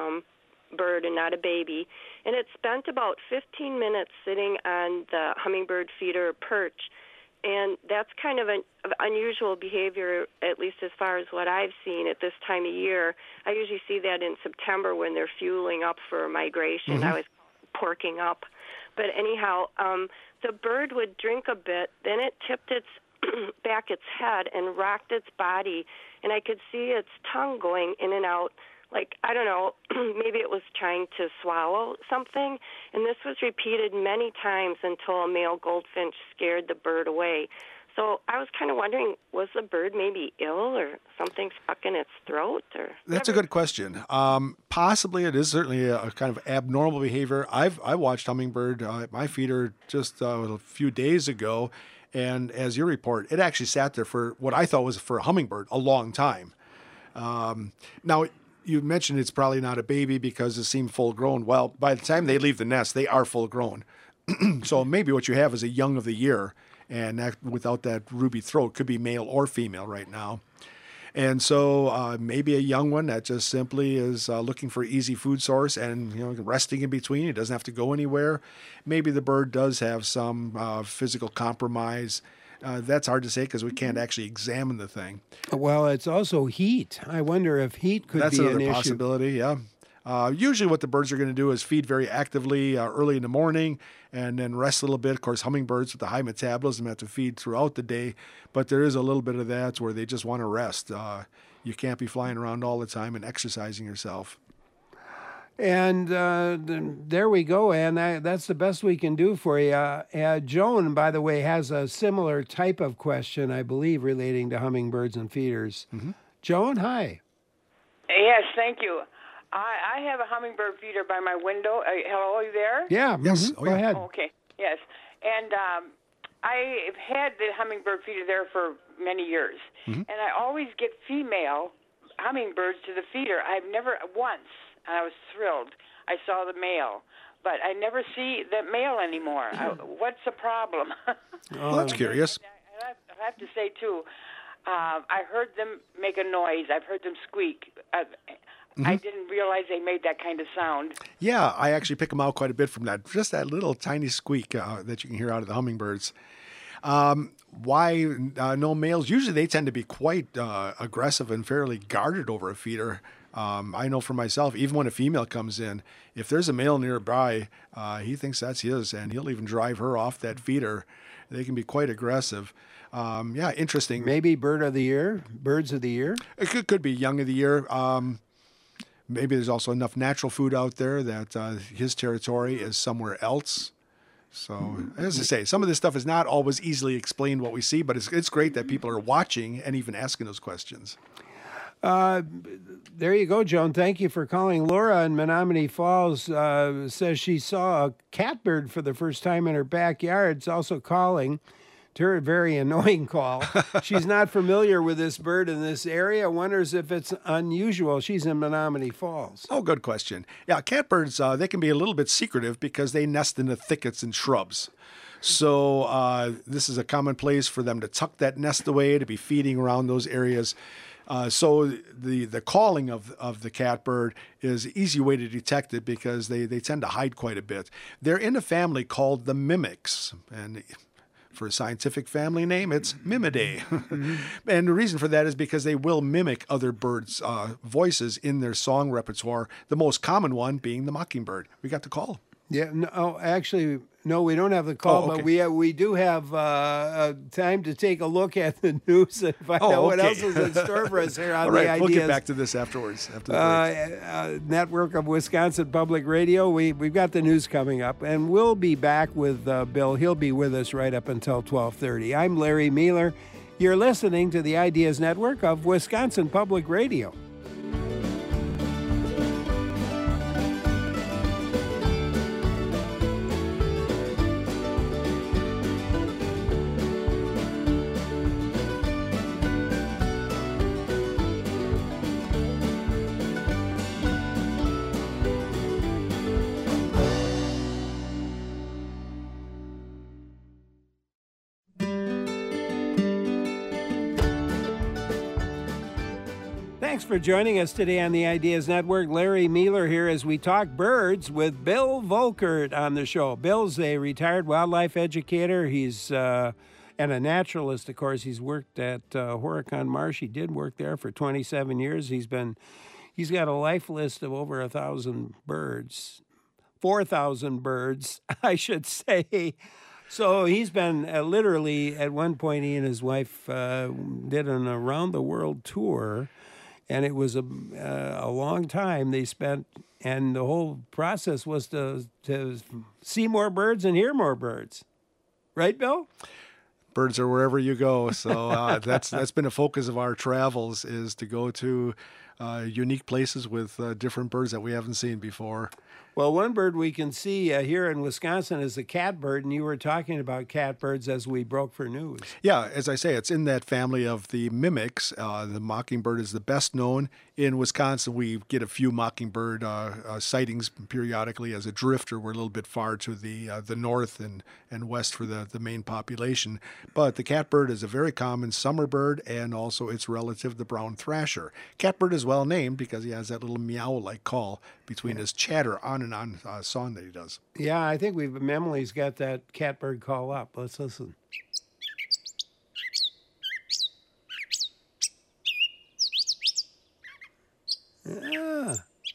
S10: bird and not a baby. And it spent about 15 minutes sitting on the hummingbird feeder perch. And that's kind of an unusual behavior, at least as far as what I've seen at this time of year. I usually see that in September when they're fueling up for migration.
S2: Mm-hmm.
S10: I was porking up. But anyhow, the bird would drink a bit, then it tipped its back its head and rocked its body, and I could see its tongue going in and out. Like, I don't know, maybe it was trying to swallow something. And this was repeated many times until a male goldfinch scared the bird away. So I was kind of wondering, was the bird maybe ill or something stuck in its throat? Or
S2: That's a good question. Possibly it is certainly a kind of abnormal behavior. I watched hummingbird at my feeder just a few days ago. And as your report, it actually sat there for what I thought was for a hummingbird a long time. Now, you mentioned it's probably not a baby because it seemed full grown. Well, by the time they leave the nest, they are full grown. So maybe what you have is a young of the year, and that, without that ruby throat, could be male or female right now. And so maybe a young one that just simply is looking for easy food source and resting in between. It doesn't have to go anywhere. Maybe the bird does have some physical compromise. That's hard to say because we can't actually examine the thing.
S1: Well, it's also heat. I wonder if heat could
S2: That's
S1: be an
S2: another
S1: issue.
S2: possibility, yeah. Usually what the birds are going to do is feed very actively early in the morning and then rest a little bit. Of course, hummingbirds with the high metabolism have to feed throughout the day, but there is a little bit of that where they just want to rest. You can't be flying around all the time and exercising yourself.
S1: And there we go, Ann. That's the best we can do for you. Joan, by the way, has a similar type of question, I believe, relating to hummingbirds and feeders. Mm-hmm. Joan, hi.
S11: Yes, thank you. I have a hummingbird feeder by my window. Hello, are you there?
S1: Yeah.
S2: Yes.
S1: Mm-hmm. Go ahead.
S11: Okay. Yes. And I've had the hummingbird feeder there for many years. Mm-hmm. And I always get female hummingbirds to the feeder. I've never once, and I was thrilled, I saw the male. But I never see the male anymore. What's the problem?
S2: Well, that's curious.
S11: I have to say, too, I heard them make a noise. I've heard them squeak. Mm-hmm. I didn't realize they made that kind of sound.
S2: Yeah, I actually pick them out quite a bit from that. Just that little tiny squeak that you can hear out of the hummingbirds. Why no males? Usually they tend to be quite aggressive and fairly guarded over a feeder. I know for myself, even when a female comes in, if there's a male nearby, he thinks that's his, and he'll even drive her off that feeder. They can be quite aggressive. Yeah, interesting.
S1: Maybe birds of the year?
S2: It could be young of the year. Maybe there's also enough natural food out there that his territory is somewhere else. So, as I say, some of this stuff is not always easily explained what we see, but it's great that people are watching and even asking those questions.
S1: There you go, Joan. Thank you for calling. Laura in Menominee Falls says she saw a catbird for the first time in her backyard. It's also calling. To her, a very annoying call. She's not familiar with this bird in this area. Wonders if it's unusual. She's in Menominee Falls.
S2: Oh, good question. Yeah, catbirds, they can be a little bit secretive because they nest in the thickets and shrubs. So this is a common place for them to tuck that nest away, to be feeding around those areas. So the calling of the catbird is an easy way to detect it because they tend to hide quite a bit. They're in a family called the mimics, and for a scientific family name, it's Mimidae. And the reason for that is because they will mimic other birds' voices in their song repertoire, the most common one being the mockingbird. We got the call.
S1: Yeah, no, actually, no, we don't have the call,
S2: okay.
S1: but we do have time to take a look at the news and find out what else is in store for us here on
S2: All right,
S1: the Ideas.
S2: we'll get back to this afterwards. After the break.
S1: Network of Wisconsin Public Radio. We've got the news coming up, and we'll be back with Bill. He'll be with us right up until 12:30. I'm Larry Mueller. You're listening to the Ideas Network of Wisconsin Public Radio. Thanks for joining us today on the Ideas Network. Larry Mueller here as we talk birds with Bill Volkert on the show. Bill's a retired wildlife educator. He's and a naturalist, of course. He's worked at Horicon Marsh. He did work there for 27 years. He's got a life list of over 1,000 birds, 4,000 birds, I should say. So he's been literally, at one point, he and his wife did an around-the-world tour. And it was a long time they spent, and the whole process was to see more birds and hear more birds. Right, Bill?
S2: Birds are wherever you go. So that's been a focus of our travels, is to go to unique places with different birds that we haven't seen before.
S1: Well, one bird we can see here in Wisconsin is the catbird, and you were talking about catbirds as we broke for news.
S2: Yeah, as I say, it's in that family of the mimics. The mockingbird is the best known. In Wisconsin, we get a few mockingbird sightings periodically as a drifter. We're a little bit far to the north and west for the main population. But the catbird is a very common summer bird, and also its relative, the brown thrasher. Catbird is well named because he has that little meow-like call between his chatter on and on song that he does.
S1: Yeah, I think Emily's got that catbird call up. Let's listen. Yeah.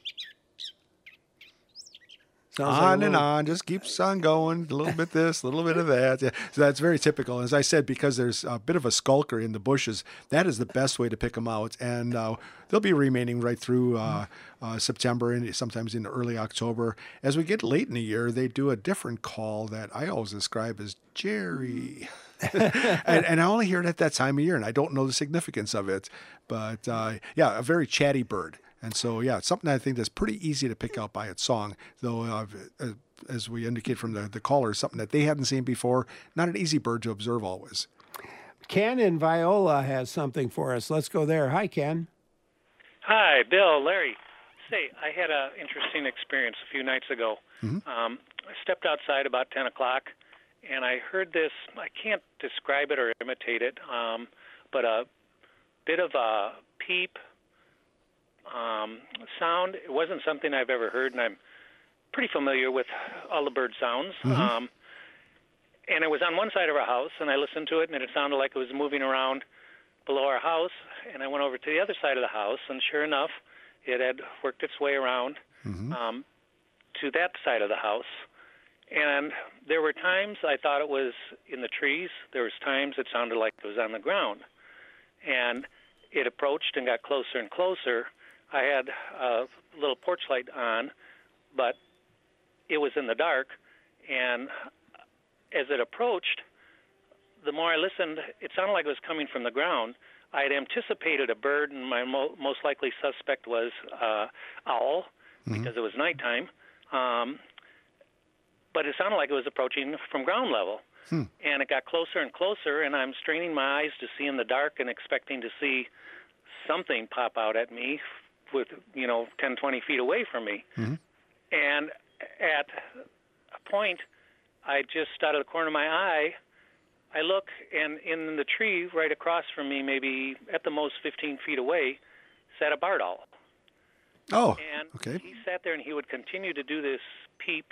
S2: On and on, just keeps on going. A little bit this, a little bit of that. Yeah. So that's very typical. As I said, because there's a bit of a skulker in the bushes, that is the best way to pick them out. And they'll be remaining right through September and sometimes in early October. As we get late in the year, they do a different call that I always describe as Jerry. and I only hear it at that time of year, and I don't know the significance of it. But yeah, a very chatty bird. And so, yeah, it's something I think that's pretty easy to pick out by its song, though, as we indicate from the caller, something that they hadn't seen before. Not an easy bird to observe always.
S1: Ken in Viola has something for us. Let's go there. Hi, Ken.
S12: Hi, Bill, Larry. Say, I had an interesting experience a few nights ago.
S2: Mm-hmm.
S12: I stepped outside about 10 o'clock, and I heard this. I can't describe it or imitate it, but a bit of a peep sound. It wasn't something I've ever heard, and I'm pretty familiar with all the bird sounds.
S2: Mm-hmm.
S12: And it was on one side of our house, and I listened to it, and it sounded like it was moving around below our house. And I went over to the other side of the house, and sure enough, it had worked its way around to that side of the house. And there were times I thought it was in the trees. There was times it sounded like it was on the ground. And it approached and got closer and closer. I had a little porch light on, but it was in the dark, and as it approached, the more I listened, it sounded like it was coming from the ground. I had anticipated a bird, and my most likely suspect was owl, because it was nighttime. But it sounded like it was approaching from ground level. And it got closer and closer, and I'm straining my eyes to see in the dark and expecting to see something pop out at me with, 10, 20 feet away from me. And at a point, I just, out of the corner of my eye, I look, and in the tree right across from me, maybe at the most 15 feet away, sat a barred owl.
S2: Oh,
S12: and
S2: okay.
S12: He sat there, and he would continue to do this peep.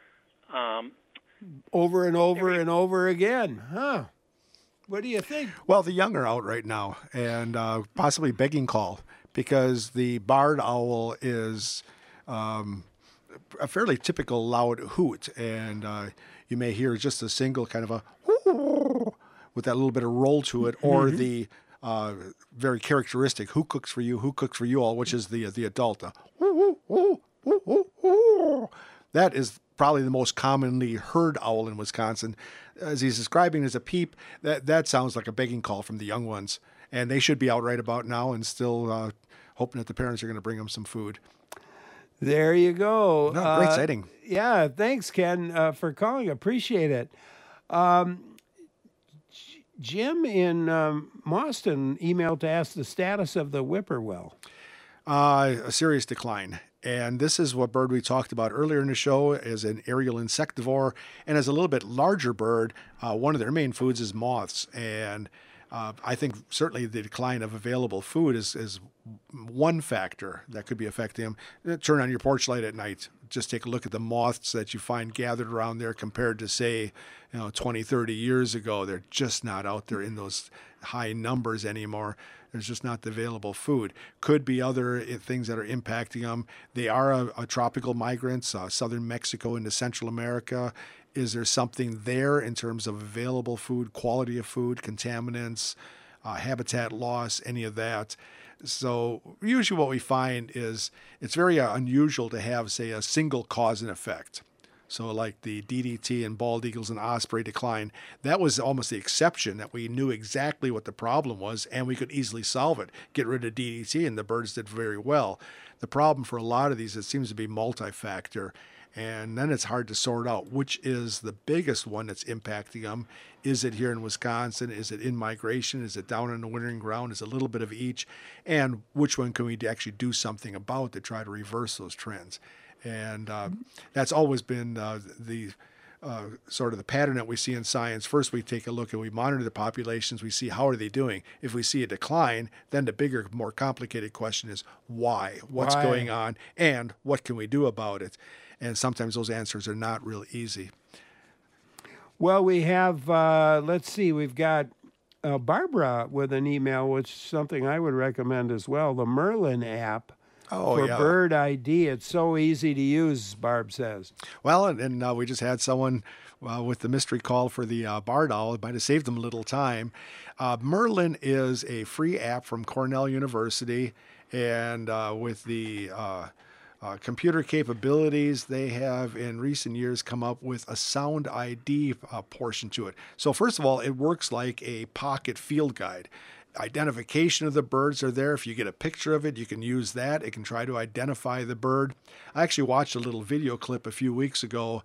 S1: Over and over and over again. Huh. What do you think?
S2: Well, the young are out right now, and possibly begging call, because the barred owl is a fairly typical loud hoot, and you may hear just a single kind of a with that little bit of roll to it, or the very characteristic "who cooks for you all," which is the adult. That is probably the most commonly heard owl in Wisconsin. As he's describing as a peep, that sounds like a begging call from the young ones, and they should be out right about now and still hoping that the parents are going to bring them some food.
S1: There you go.
S2: No, great sighting.
S1: Yeah, thanks, Ken, for calling. Appreciate it. Jim in Mauston emailed to ask the status of the whippoorwill.
S2: A serious decline. And this is what bird we talked about earlier in the show as an aerial insectivore. And as a little bit larger bird, one of their main foods is moths. And I think certainly the decline of available food is one factor that could be affecting them. Turn on your porch light at night. Just take a look at the moths that you find gathered around there compared to, say, 20, 30 years ago. They're just not out there in those high numbers anymore. There's just not the available food. Could be other things that are impacting them. They are a tropical migrants, southern Mexico into Central America. Is there something there in terms of available food, quality of food, contaminants, habitat loss, any of that? So usually what we find is it's very unusual to have, say, a single cause and effect. So like the DDT and bald eagles and osprey decline, that was almost the exception, that we knew exactly what the problem was and we could easily solve it. Get rid of DDT and the birds did very well. The problem for a lot of these, it seems to be multi-factor. And then it's hard to sort out which is the biggest one that's impacting them. Is it here in Wisconsin? Is it in migration? Is it down on the wintering ground? Is it a little bit of each? And which one can we actually do something about to try to reverse those trends? And that's always been the sort of the pattern that we see in science. First, we take a look and we monitor the populations. We see how are they doing. If we see a decline, then the bigger, more complicated question is why? What's going on? And what can we do about it? And sometimes those answers are not real easy.
S1: Well, we have, let's see, we've got Barbara with an email, which is something I would recommend as well, the Merlin app. For bird ID. It's so easy to use, Barb says.
S2: Well, and we just had someone with the mystery call for the barred owl. It might have saved them a little time. Merlin is a free app from Cornell University, and with the computer capabilities, they have in recent years come up with a sound ID portion to it. So first of all, it works like a pocket field guide. Identification of the birds are there. If you get a picture of it, you can use that. It can try to identify the bird. I actually watched a little video clip a few weeks ago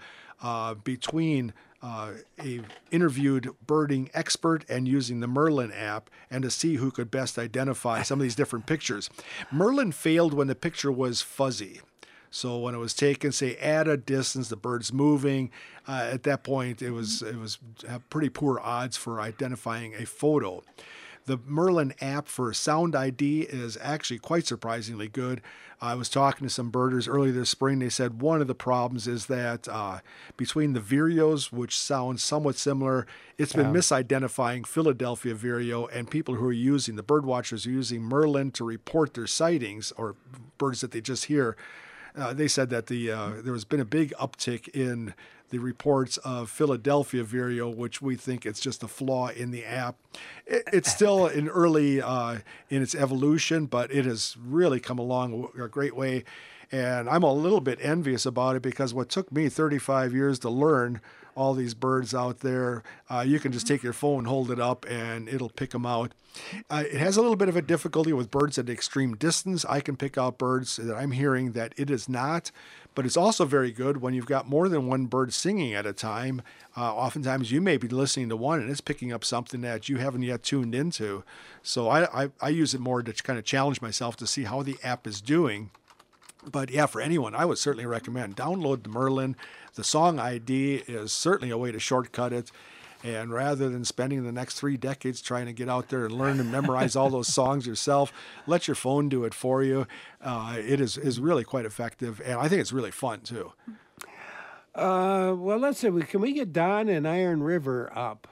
S2: between a interviewed birding expert and using the Merlin app, and to see who could best identify some of these different pictures. Merlin failed when the picture was fuzzy. So when it was taken, say, at a distance, the bird's moving, at that point it was pretty poor odds for identifying a photo. The Merlin app for sound ID is actually quite surprisingly good. I was talking to some birders earlier this spring. They said one of the problems is that between the vireos, which sound somewhat similar, it's been misidentifying Philadelphia vireo, and people who are using, the bird watchers are using Merlin to report their sightings or birds that they just hear. They said that there has been a big uptick in the reports of Philadelphia Vireo, which we think it's just a flaw in the app. It's still in early in its evolution, but it has really come along a great way. And I'm a little bit envious about it because what took me 35 years to learn all these birds out there, you can just take your phone, hold it up, and it'll pick them out. It has a little bit of a difficulty with birds at extreme distance. I can pick out birds that I'm hearing that it is not, but it's also very good when you've got more than one bird singing at a time. Oftentimes you may be listening to one and it's picking up something that you haven't yet tuned into. So I use it more to kind of challenge myself to see how the app is doing. But yeah, for anyone, I would certainly recommend download the Merlin. The Song ID is certainly a way to shortcut it. And rather than spending the next 3 decades trying to get out there and learn and memorize all those songs yourself, let your phone do it for you. It is really quite effective, and I think it's really fun too.
S1: Well, let's see. Can we get Don and Iron River up?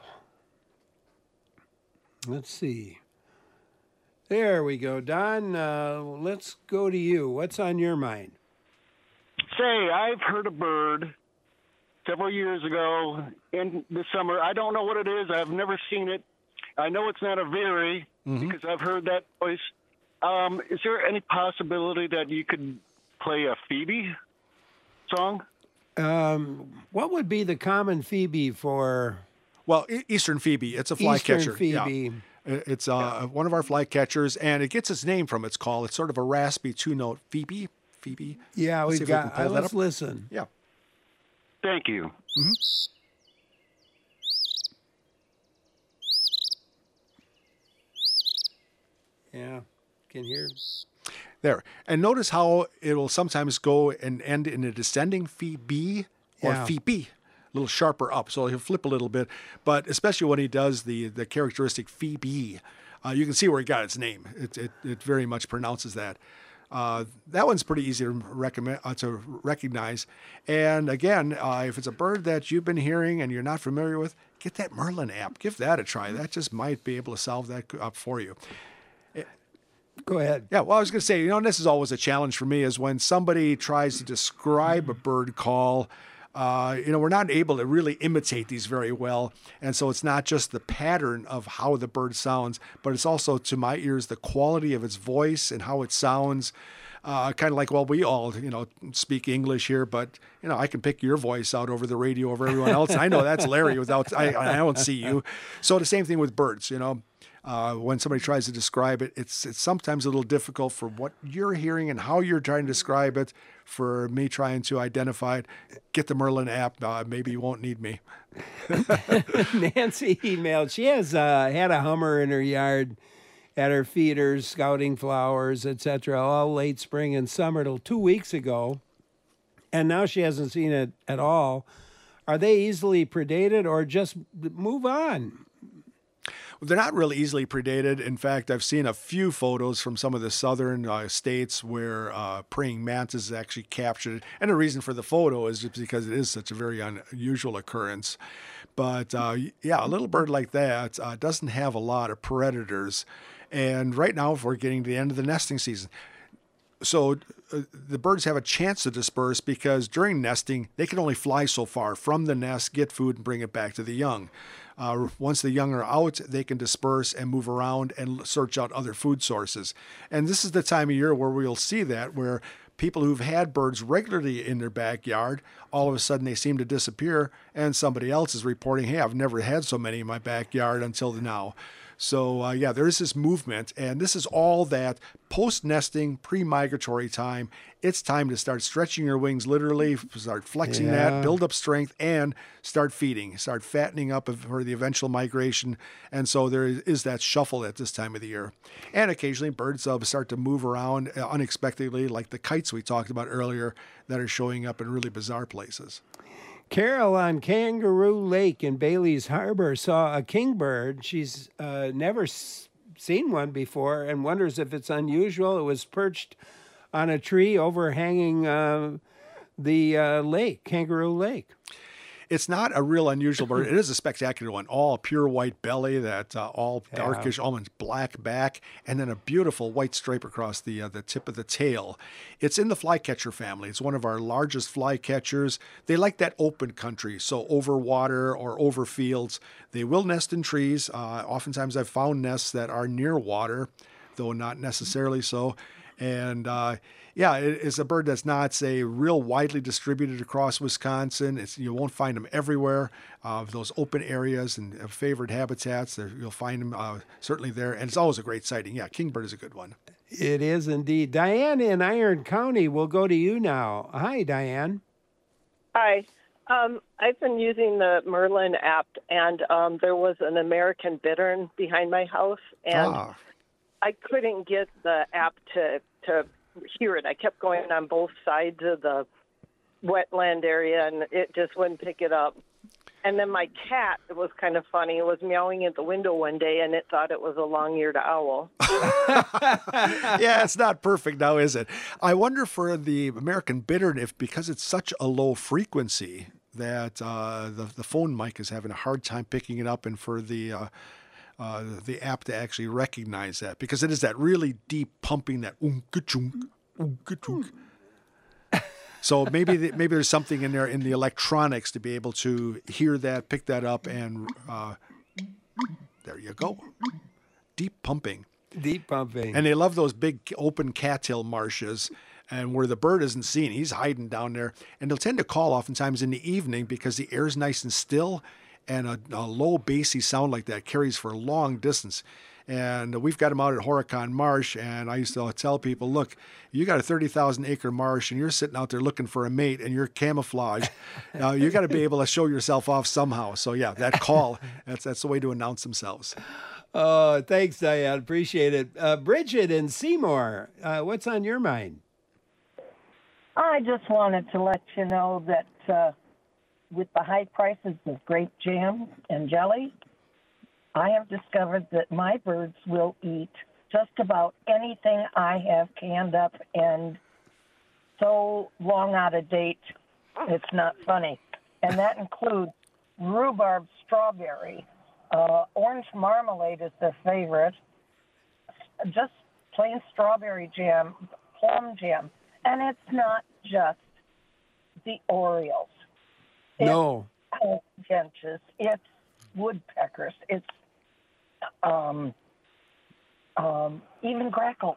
S1: Let's see. There we go. Don, let's go to you. What's on your mind?
S13: Say, I've heard a bird several years ago in the summer. I don't know what it is. I've never seen it. I know it's not a veery because I've heard that voice. Is there any possibility that you could play a Phoebe song?
S1: What would be the common Phoebe for?
S2: Well, Eastern Phoebe. It's a flycatcher.
S1: Phoebe.
S2: Yeah. It's one of our flycatchers, and it gets its name from its call. It's sort of a raspy 2-note Phoebe.
S1: Yeah,
S2: let's
S1: we've got. Let's listen.
S2: Yeah.
S13: Thank you.
S2: Mm-hmm.
S1: Yeah, can hear.
S2: There. And notice how it will sometimes go and end in a descending Phoebe or Phoebe, a little sharper up. So he'll flip a little bit, but especially when he does the characteristic Phoebe, you can see where he got its name. It very much pronounces that. That one's pretty easy to recognize. And again, if it's a bird that you've been hearing and you're not familiar with, get that Merlin app. Give that a try. That just might be able to solve that up for you.
S1: Go ahead.
S2: Yeah, well, I was going to say, this is always a challenge for me is when somebody tries to describe a bird call. We're not able to really imitate these very well. And so it's not just the pattern of how the bird sounds, but it's also, to my ears, the quality of its voice and how it sounds. Kind of like, well, we all, speak English here, but, I can pick your voice out over the radio over everyone else. And I know that's Larry I don't see you. So the same thing with birds, when somebody tries to describe it, it's sometimes a little difficult for what you're hearing and how you're trying to describe it. For me trying to identify it, get the Merlin app. Maybe you won't need me.
S1: Nancy emailed. She has had a Hummer in her yard at her feeders, scouting flowers, etc., all late spring and summer till 2 weeks ago, and now she hasn't seen it at all. Are they easily predated or just move on?
S2: They're not really easily predated. In fact, I've seen a few photos from some of the southern states where praying mantis is actually captured. And the reason for the photo is just because it is such a very unusual occurrence. But a little bird like that doesn't have a lot of predators. And right now, we're getting to the end of the nesting season. So the birds have a chance to disperse because during nesting, they can only fly so far from the nest, get food, and bring it back to the young. Once the young are out, they can disperse and move around and search out other food sources. And this is the time of year where we'll see that, where people who've had birds regularly in their backyard, all of a sudden they seem to disappear, and somebody else is reporting, hey, I've never had so many in my backyard until now. So, there is this movement, and this is all that post-nesting, pre-migratory time. It's time to start stretching your wings literally, start flexing that, build up strength, and start feeding, start fattening up for the eventual migration. And so there is that shuffle at this time of the year. And occasionally birds start to move around unexpectedly, like the kites we talked about earlier that are showing up in really bizarre places.
S1: Carol on Kangaroo Lake in Bailey's Harbor saw a kingbird. She's never seen one before and wonders if it's unusual. It was perched on a tree overhanging the lake, Kangaroo Lake.
S2: It's not a real unusual bird. It is a spectacular one. All pure white belly, that all darkish, almost black back, and then a beautiful white stripe across the tip of the tail. It's in the flycatcher family. It's one of our largest flycatchers. They like that open country, so over water or over fields. They will nest in trees. Oftentimes I've found nests that are near water, though not necessarily so. And it is a bird that's not, say, real widely distributed across Wisconsin. You won't find them everywhere. Those open areas and favored habitats, you'll find them certainly there. And it's always a great sighting. Yeah, kingbird is a good one.
S1: It is indeed. Diane in Iron County, we'll go to you now. Hi, Diane.
S14: Hi. I've been using the Merlin app, and there was an American bittern behind my house, and I couldn't get the app to hear it. I kept going on both sides of the wetland area, and it just wouldn't pick it up. And then my cat, it was kind of funny, it was meowing at the window one day, and it thought it was a long-eared owl.
S2: Yeah, it's not perfect now, is it? I wonder for the American bittern if, because it's such a low frequency, that the phone mic is having a hard time picking it up, and for the app to actually recognize that, because it is that really deep pumping, that oonka-chunk, oonka-chunk. So maybe there's something in there in the electronics to be able to hear that, pick that up, and there you go. Deep pumping.
S1: Deep pumping.
S2: And they love those big open cattail marshes, and where the bird isn't seen, he's hiding down there. And they'll tend to call oftentimes in the evening because the air's nice and still, and a low bassy sound like that carries for a long distance. And we've got them out at Horicon Marsh, and I used to tell people, look, you got a 30,000 acre marsh, and you're sitting out there looking for a mate, and you're camouflaged. Now you got to be able to show yourself off somehow. So yeah, that call, that's the way to announce themselves.
S1: Oh, thanks, Diane. Appreciate it. Bridget in Seymour, what's on your mind?
S15: I just wanted to let you know that with the high prices of grape jam and jelly, I have discovered that my birds will eat just about anything I have canned up and so long out of date, it's not funny. And that includes rhubarb strawberry. Orange marmalade is their favorite. Just plain strawberry jam, plum jam. And it's not just the Orioles.
S1: No.
S15: It's finches. It's woodpeckers. It's even grackles.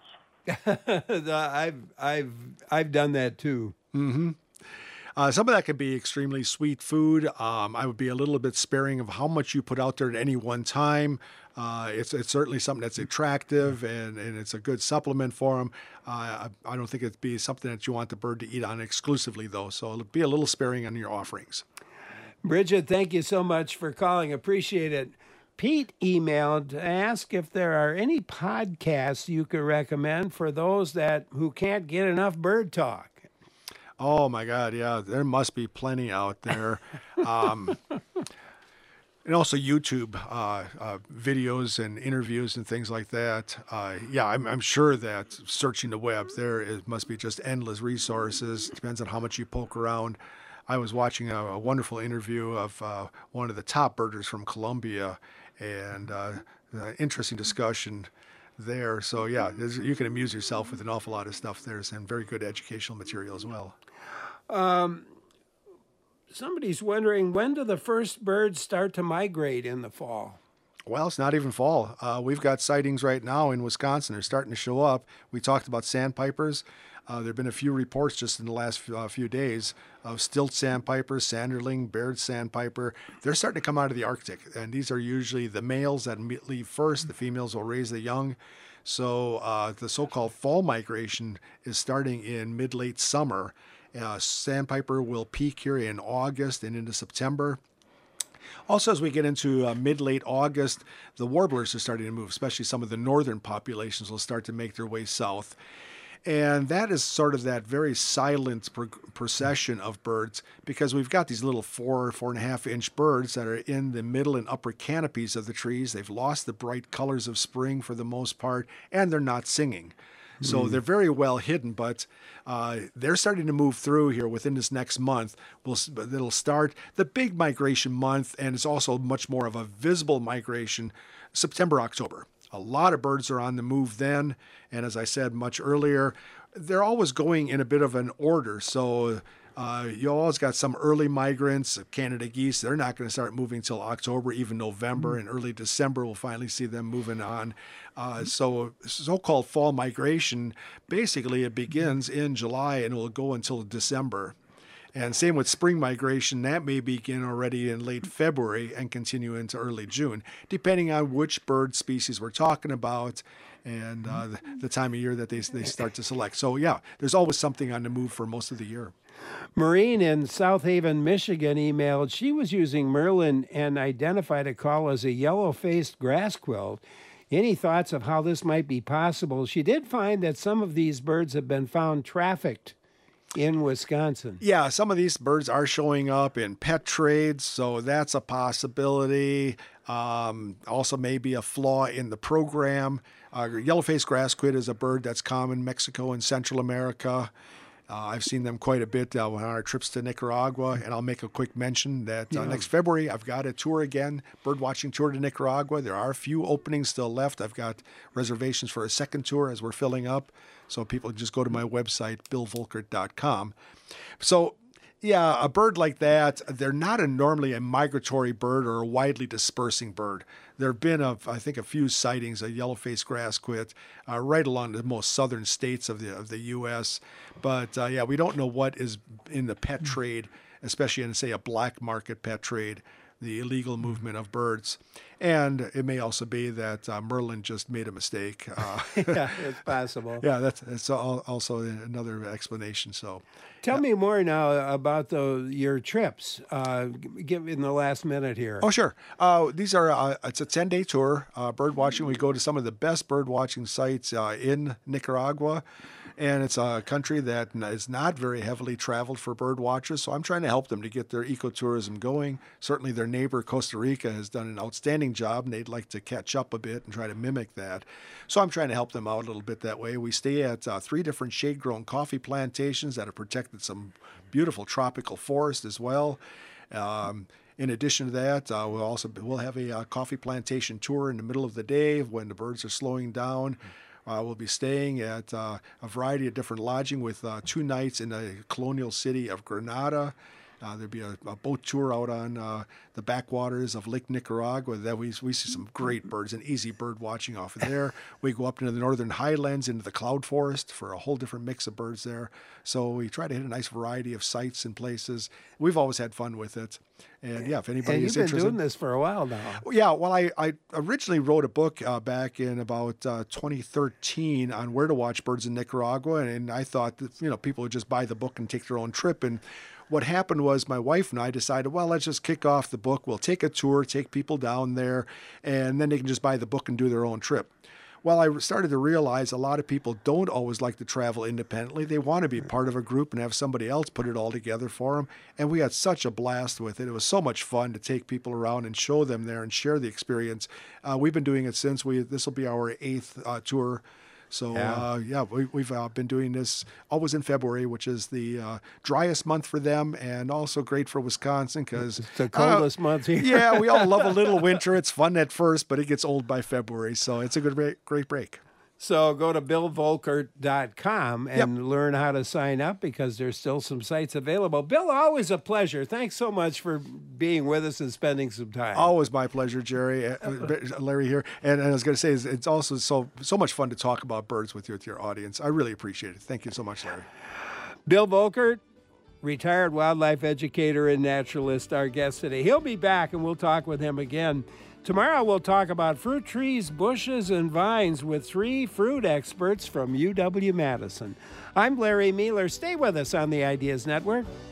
S1: I've done that too.
S2: Mm-hmm. Some of that can be extremely sweet food. I would be a little bit sparing of how much you put out there at any one time. It's certainly something that's attractive, and it's a good supplement for them. I don't think it'd be something that you want the bird to eat on exclusively, though. So be a little sparing on your offerings.
S1: Bridget, thank you so much for calling. Appreciate it. Pete emailed to ask if there are any podcasts you could recommend for those who can't get enough bird talk.
S2: Oh, my God, yeah. There must be plenty out there. And also YouTube videos and interviews and things like that. I'm sure that searching the web, must be just endless resources. Depends on how much you poke around. I was watching a wonderful interview of one of the top birders from Colombia, and interesting discussion there. So, yeah, you can amuse yourself with an awful lot of stuff there, and very good educational material as well.
S1: Somebody's wondering, when do the first birds start to migrate in the fall?
S2: Well, it's not even fall. We've got sightings right now in Wisconsin. They're starting to show up. We talked about sandpipers. There have been a few reports just in the last few days of stilt sandpipers, sanderling, Baird's sandpiper. They're starting to come out of the Arctic, and these are usually the males that leave first. The females will raise the young. So the so-called fall migration is starting in mid-late summer. Sandpiper will peak here in August and into September. Also, as we get into mid-late August, the warblers are starting to move, especially some of the northern populations will start to make their way south. And that is sort of that very silent procession of birds, because we've got these little 4.5 inch birds that are in the middle and upper canopies of the trees. They've lost the bright colors of spring for the most part, and they're not singing. So they're very well hidden, but they're starting to move through here within this next month. It'll start the big migration month, and it's also much more of a visible migration, September, October. A lot of birds are on the move then, and as I said much earlier, they're always going in a bit of an order. So you always got some early migrants, Canada geese. They're not going to start moving until October, even November, and early December we'll finally see them moving on. So so-called fall migration, basically it begins in July and will go until December. And same with spring migration, that may begin already in late February and continue into early June, depending on which bird species we're talking about and the time of year that they start to select. So yeah, there's always something on the move for most of the year.
S1: Maureen in South Haven, Michigan emailed, she was using Merlin and identified a call as a yellow-faced grass quilt. Any thoughts of how this might be possible? She did find that some of these birds have been found trafficked in Wisconsin.
S2: Yeah, some of these birds are showing up in pet trades, so that's a possibility. Also maybe a flaw in the program. Yellow-faced grass quit is a bird that's common in Mexico and Central America. I've seen them quite a bit on our trips to Nicaragua, and I'll make a quick mention that next February I've got a tour again, birdwatching tour to Nicaragua. There are a few openings still left. I've got reservations for a second tour as we're filling up, so people just go to my website, billvolkert.com. So yeah, a bird like that, they're not normally a migratory bird or a widely dispersing bird. There have been, I think, a few sightings of yellow-faced grass quit right along the most southern states of the U.S. But, yeah, we don't know what is in the pet trade, especially in, say, a black market pet trade, the illegal movement of birds. And it may also be that Merlin just made a mistake.
S1: Yeah, it's possible.
S2: Yeah, that's also another explanation. So,
S1: tell me more now about your trips. Give in the last minute here.
S2: Oh, sure. These are it's a 10-day tour. Bird watching. We go to some of the best bird watching sites in Nicaragua. And it's a country that is not very heavily traveled for bird watchers, so I'm trying to help them to get their ecotourism going. Certainly their neighbor, Costa Rica, has done an outstanding job, and they'd like to catch up a bit and try to mimic that. So I'm trying to help them out a little bit that way. We stay at 3 different shade-grown coffee plantations that have protected some beautiful tropical forest as well. In addition to that, we'll have a coffee plantation tour in the middle of the day when the birds are slowing down. We'll be staying at a variety of different lodging with 2 nights in the colonial city of Granada. There'll be a boat tour out on the backwaters of Lake Nicaragua. That we see some great birds and easy bird watching off of there. We go up into the northern highlands into the cloud forest for a whole different mix of birds there. So we try to hit a nice variety of sites and places. We've always had fun with it. And yeah, if anybody is interested.
S1: You've been doing this for a while now.
S2: Yeah, well, I originally wrote a book back in about 2013 on where to watch birds in Nicaragua, and I thought that, people would just buy the book and take their own trip. And what happened was my wife and I decided, well, let's just kick off the book. We'll take a tour, take people down there, and then they can just buy the book and do their own trip. Well, I started to realize a lot of people don't always like to travel independently. They want to be part of a group and have somebody else put it all together for them. And we had such a blast with it. It was so much fun to take people around and show them there and share the experience. We've been doing it since this will be our 8th tour. So, we've been doing this always in February, which is the driest month for them and also great for Wisconsin because
S1: it's the coldest month here.
S2: Yeah, we all love a little winter. It's fun at first, but it gets old by February. So it's a great break.
S1: So go to billvolkert.com and learn how to sign up because there's still some sites available. Bill, always a pleasure. Thanks so much for being with us and spending some time.
S2: Always my pleasure, Jerry. Larry here. And I was going to say, it's also so much fun to talk about birds with your audience. I really appreciate it. Thank you so much, Larry.
S1: Bill Volkert, retired wildlife educator and naturalist, our guest today. He'll be back, and we'll talk with him again. Tomorrow we'll talk about fruit trees, bushes, and vines with 3 fruit experts from UW-Madison. I'm Larry Mealer. Stay with us on the Ideas Network.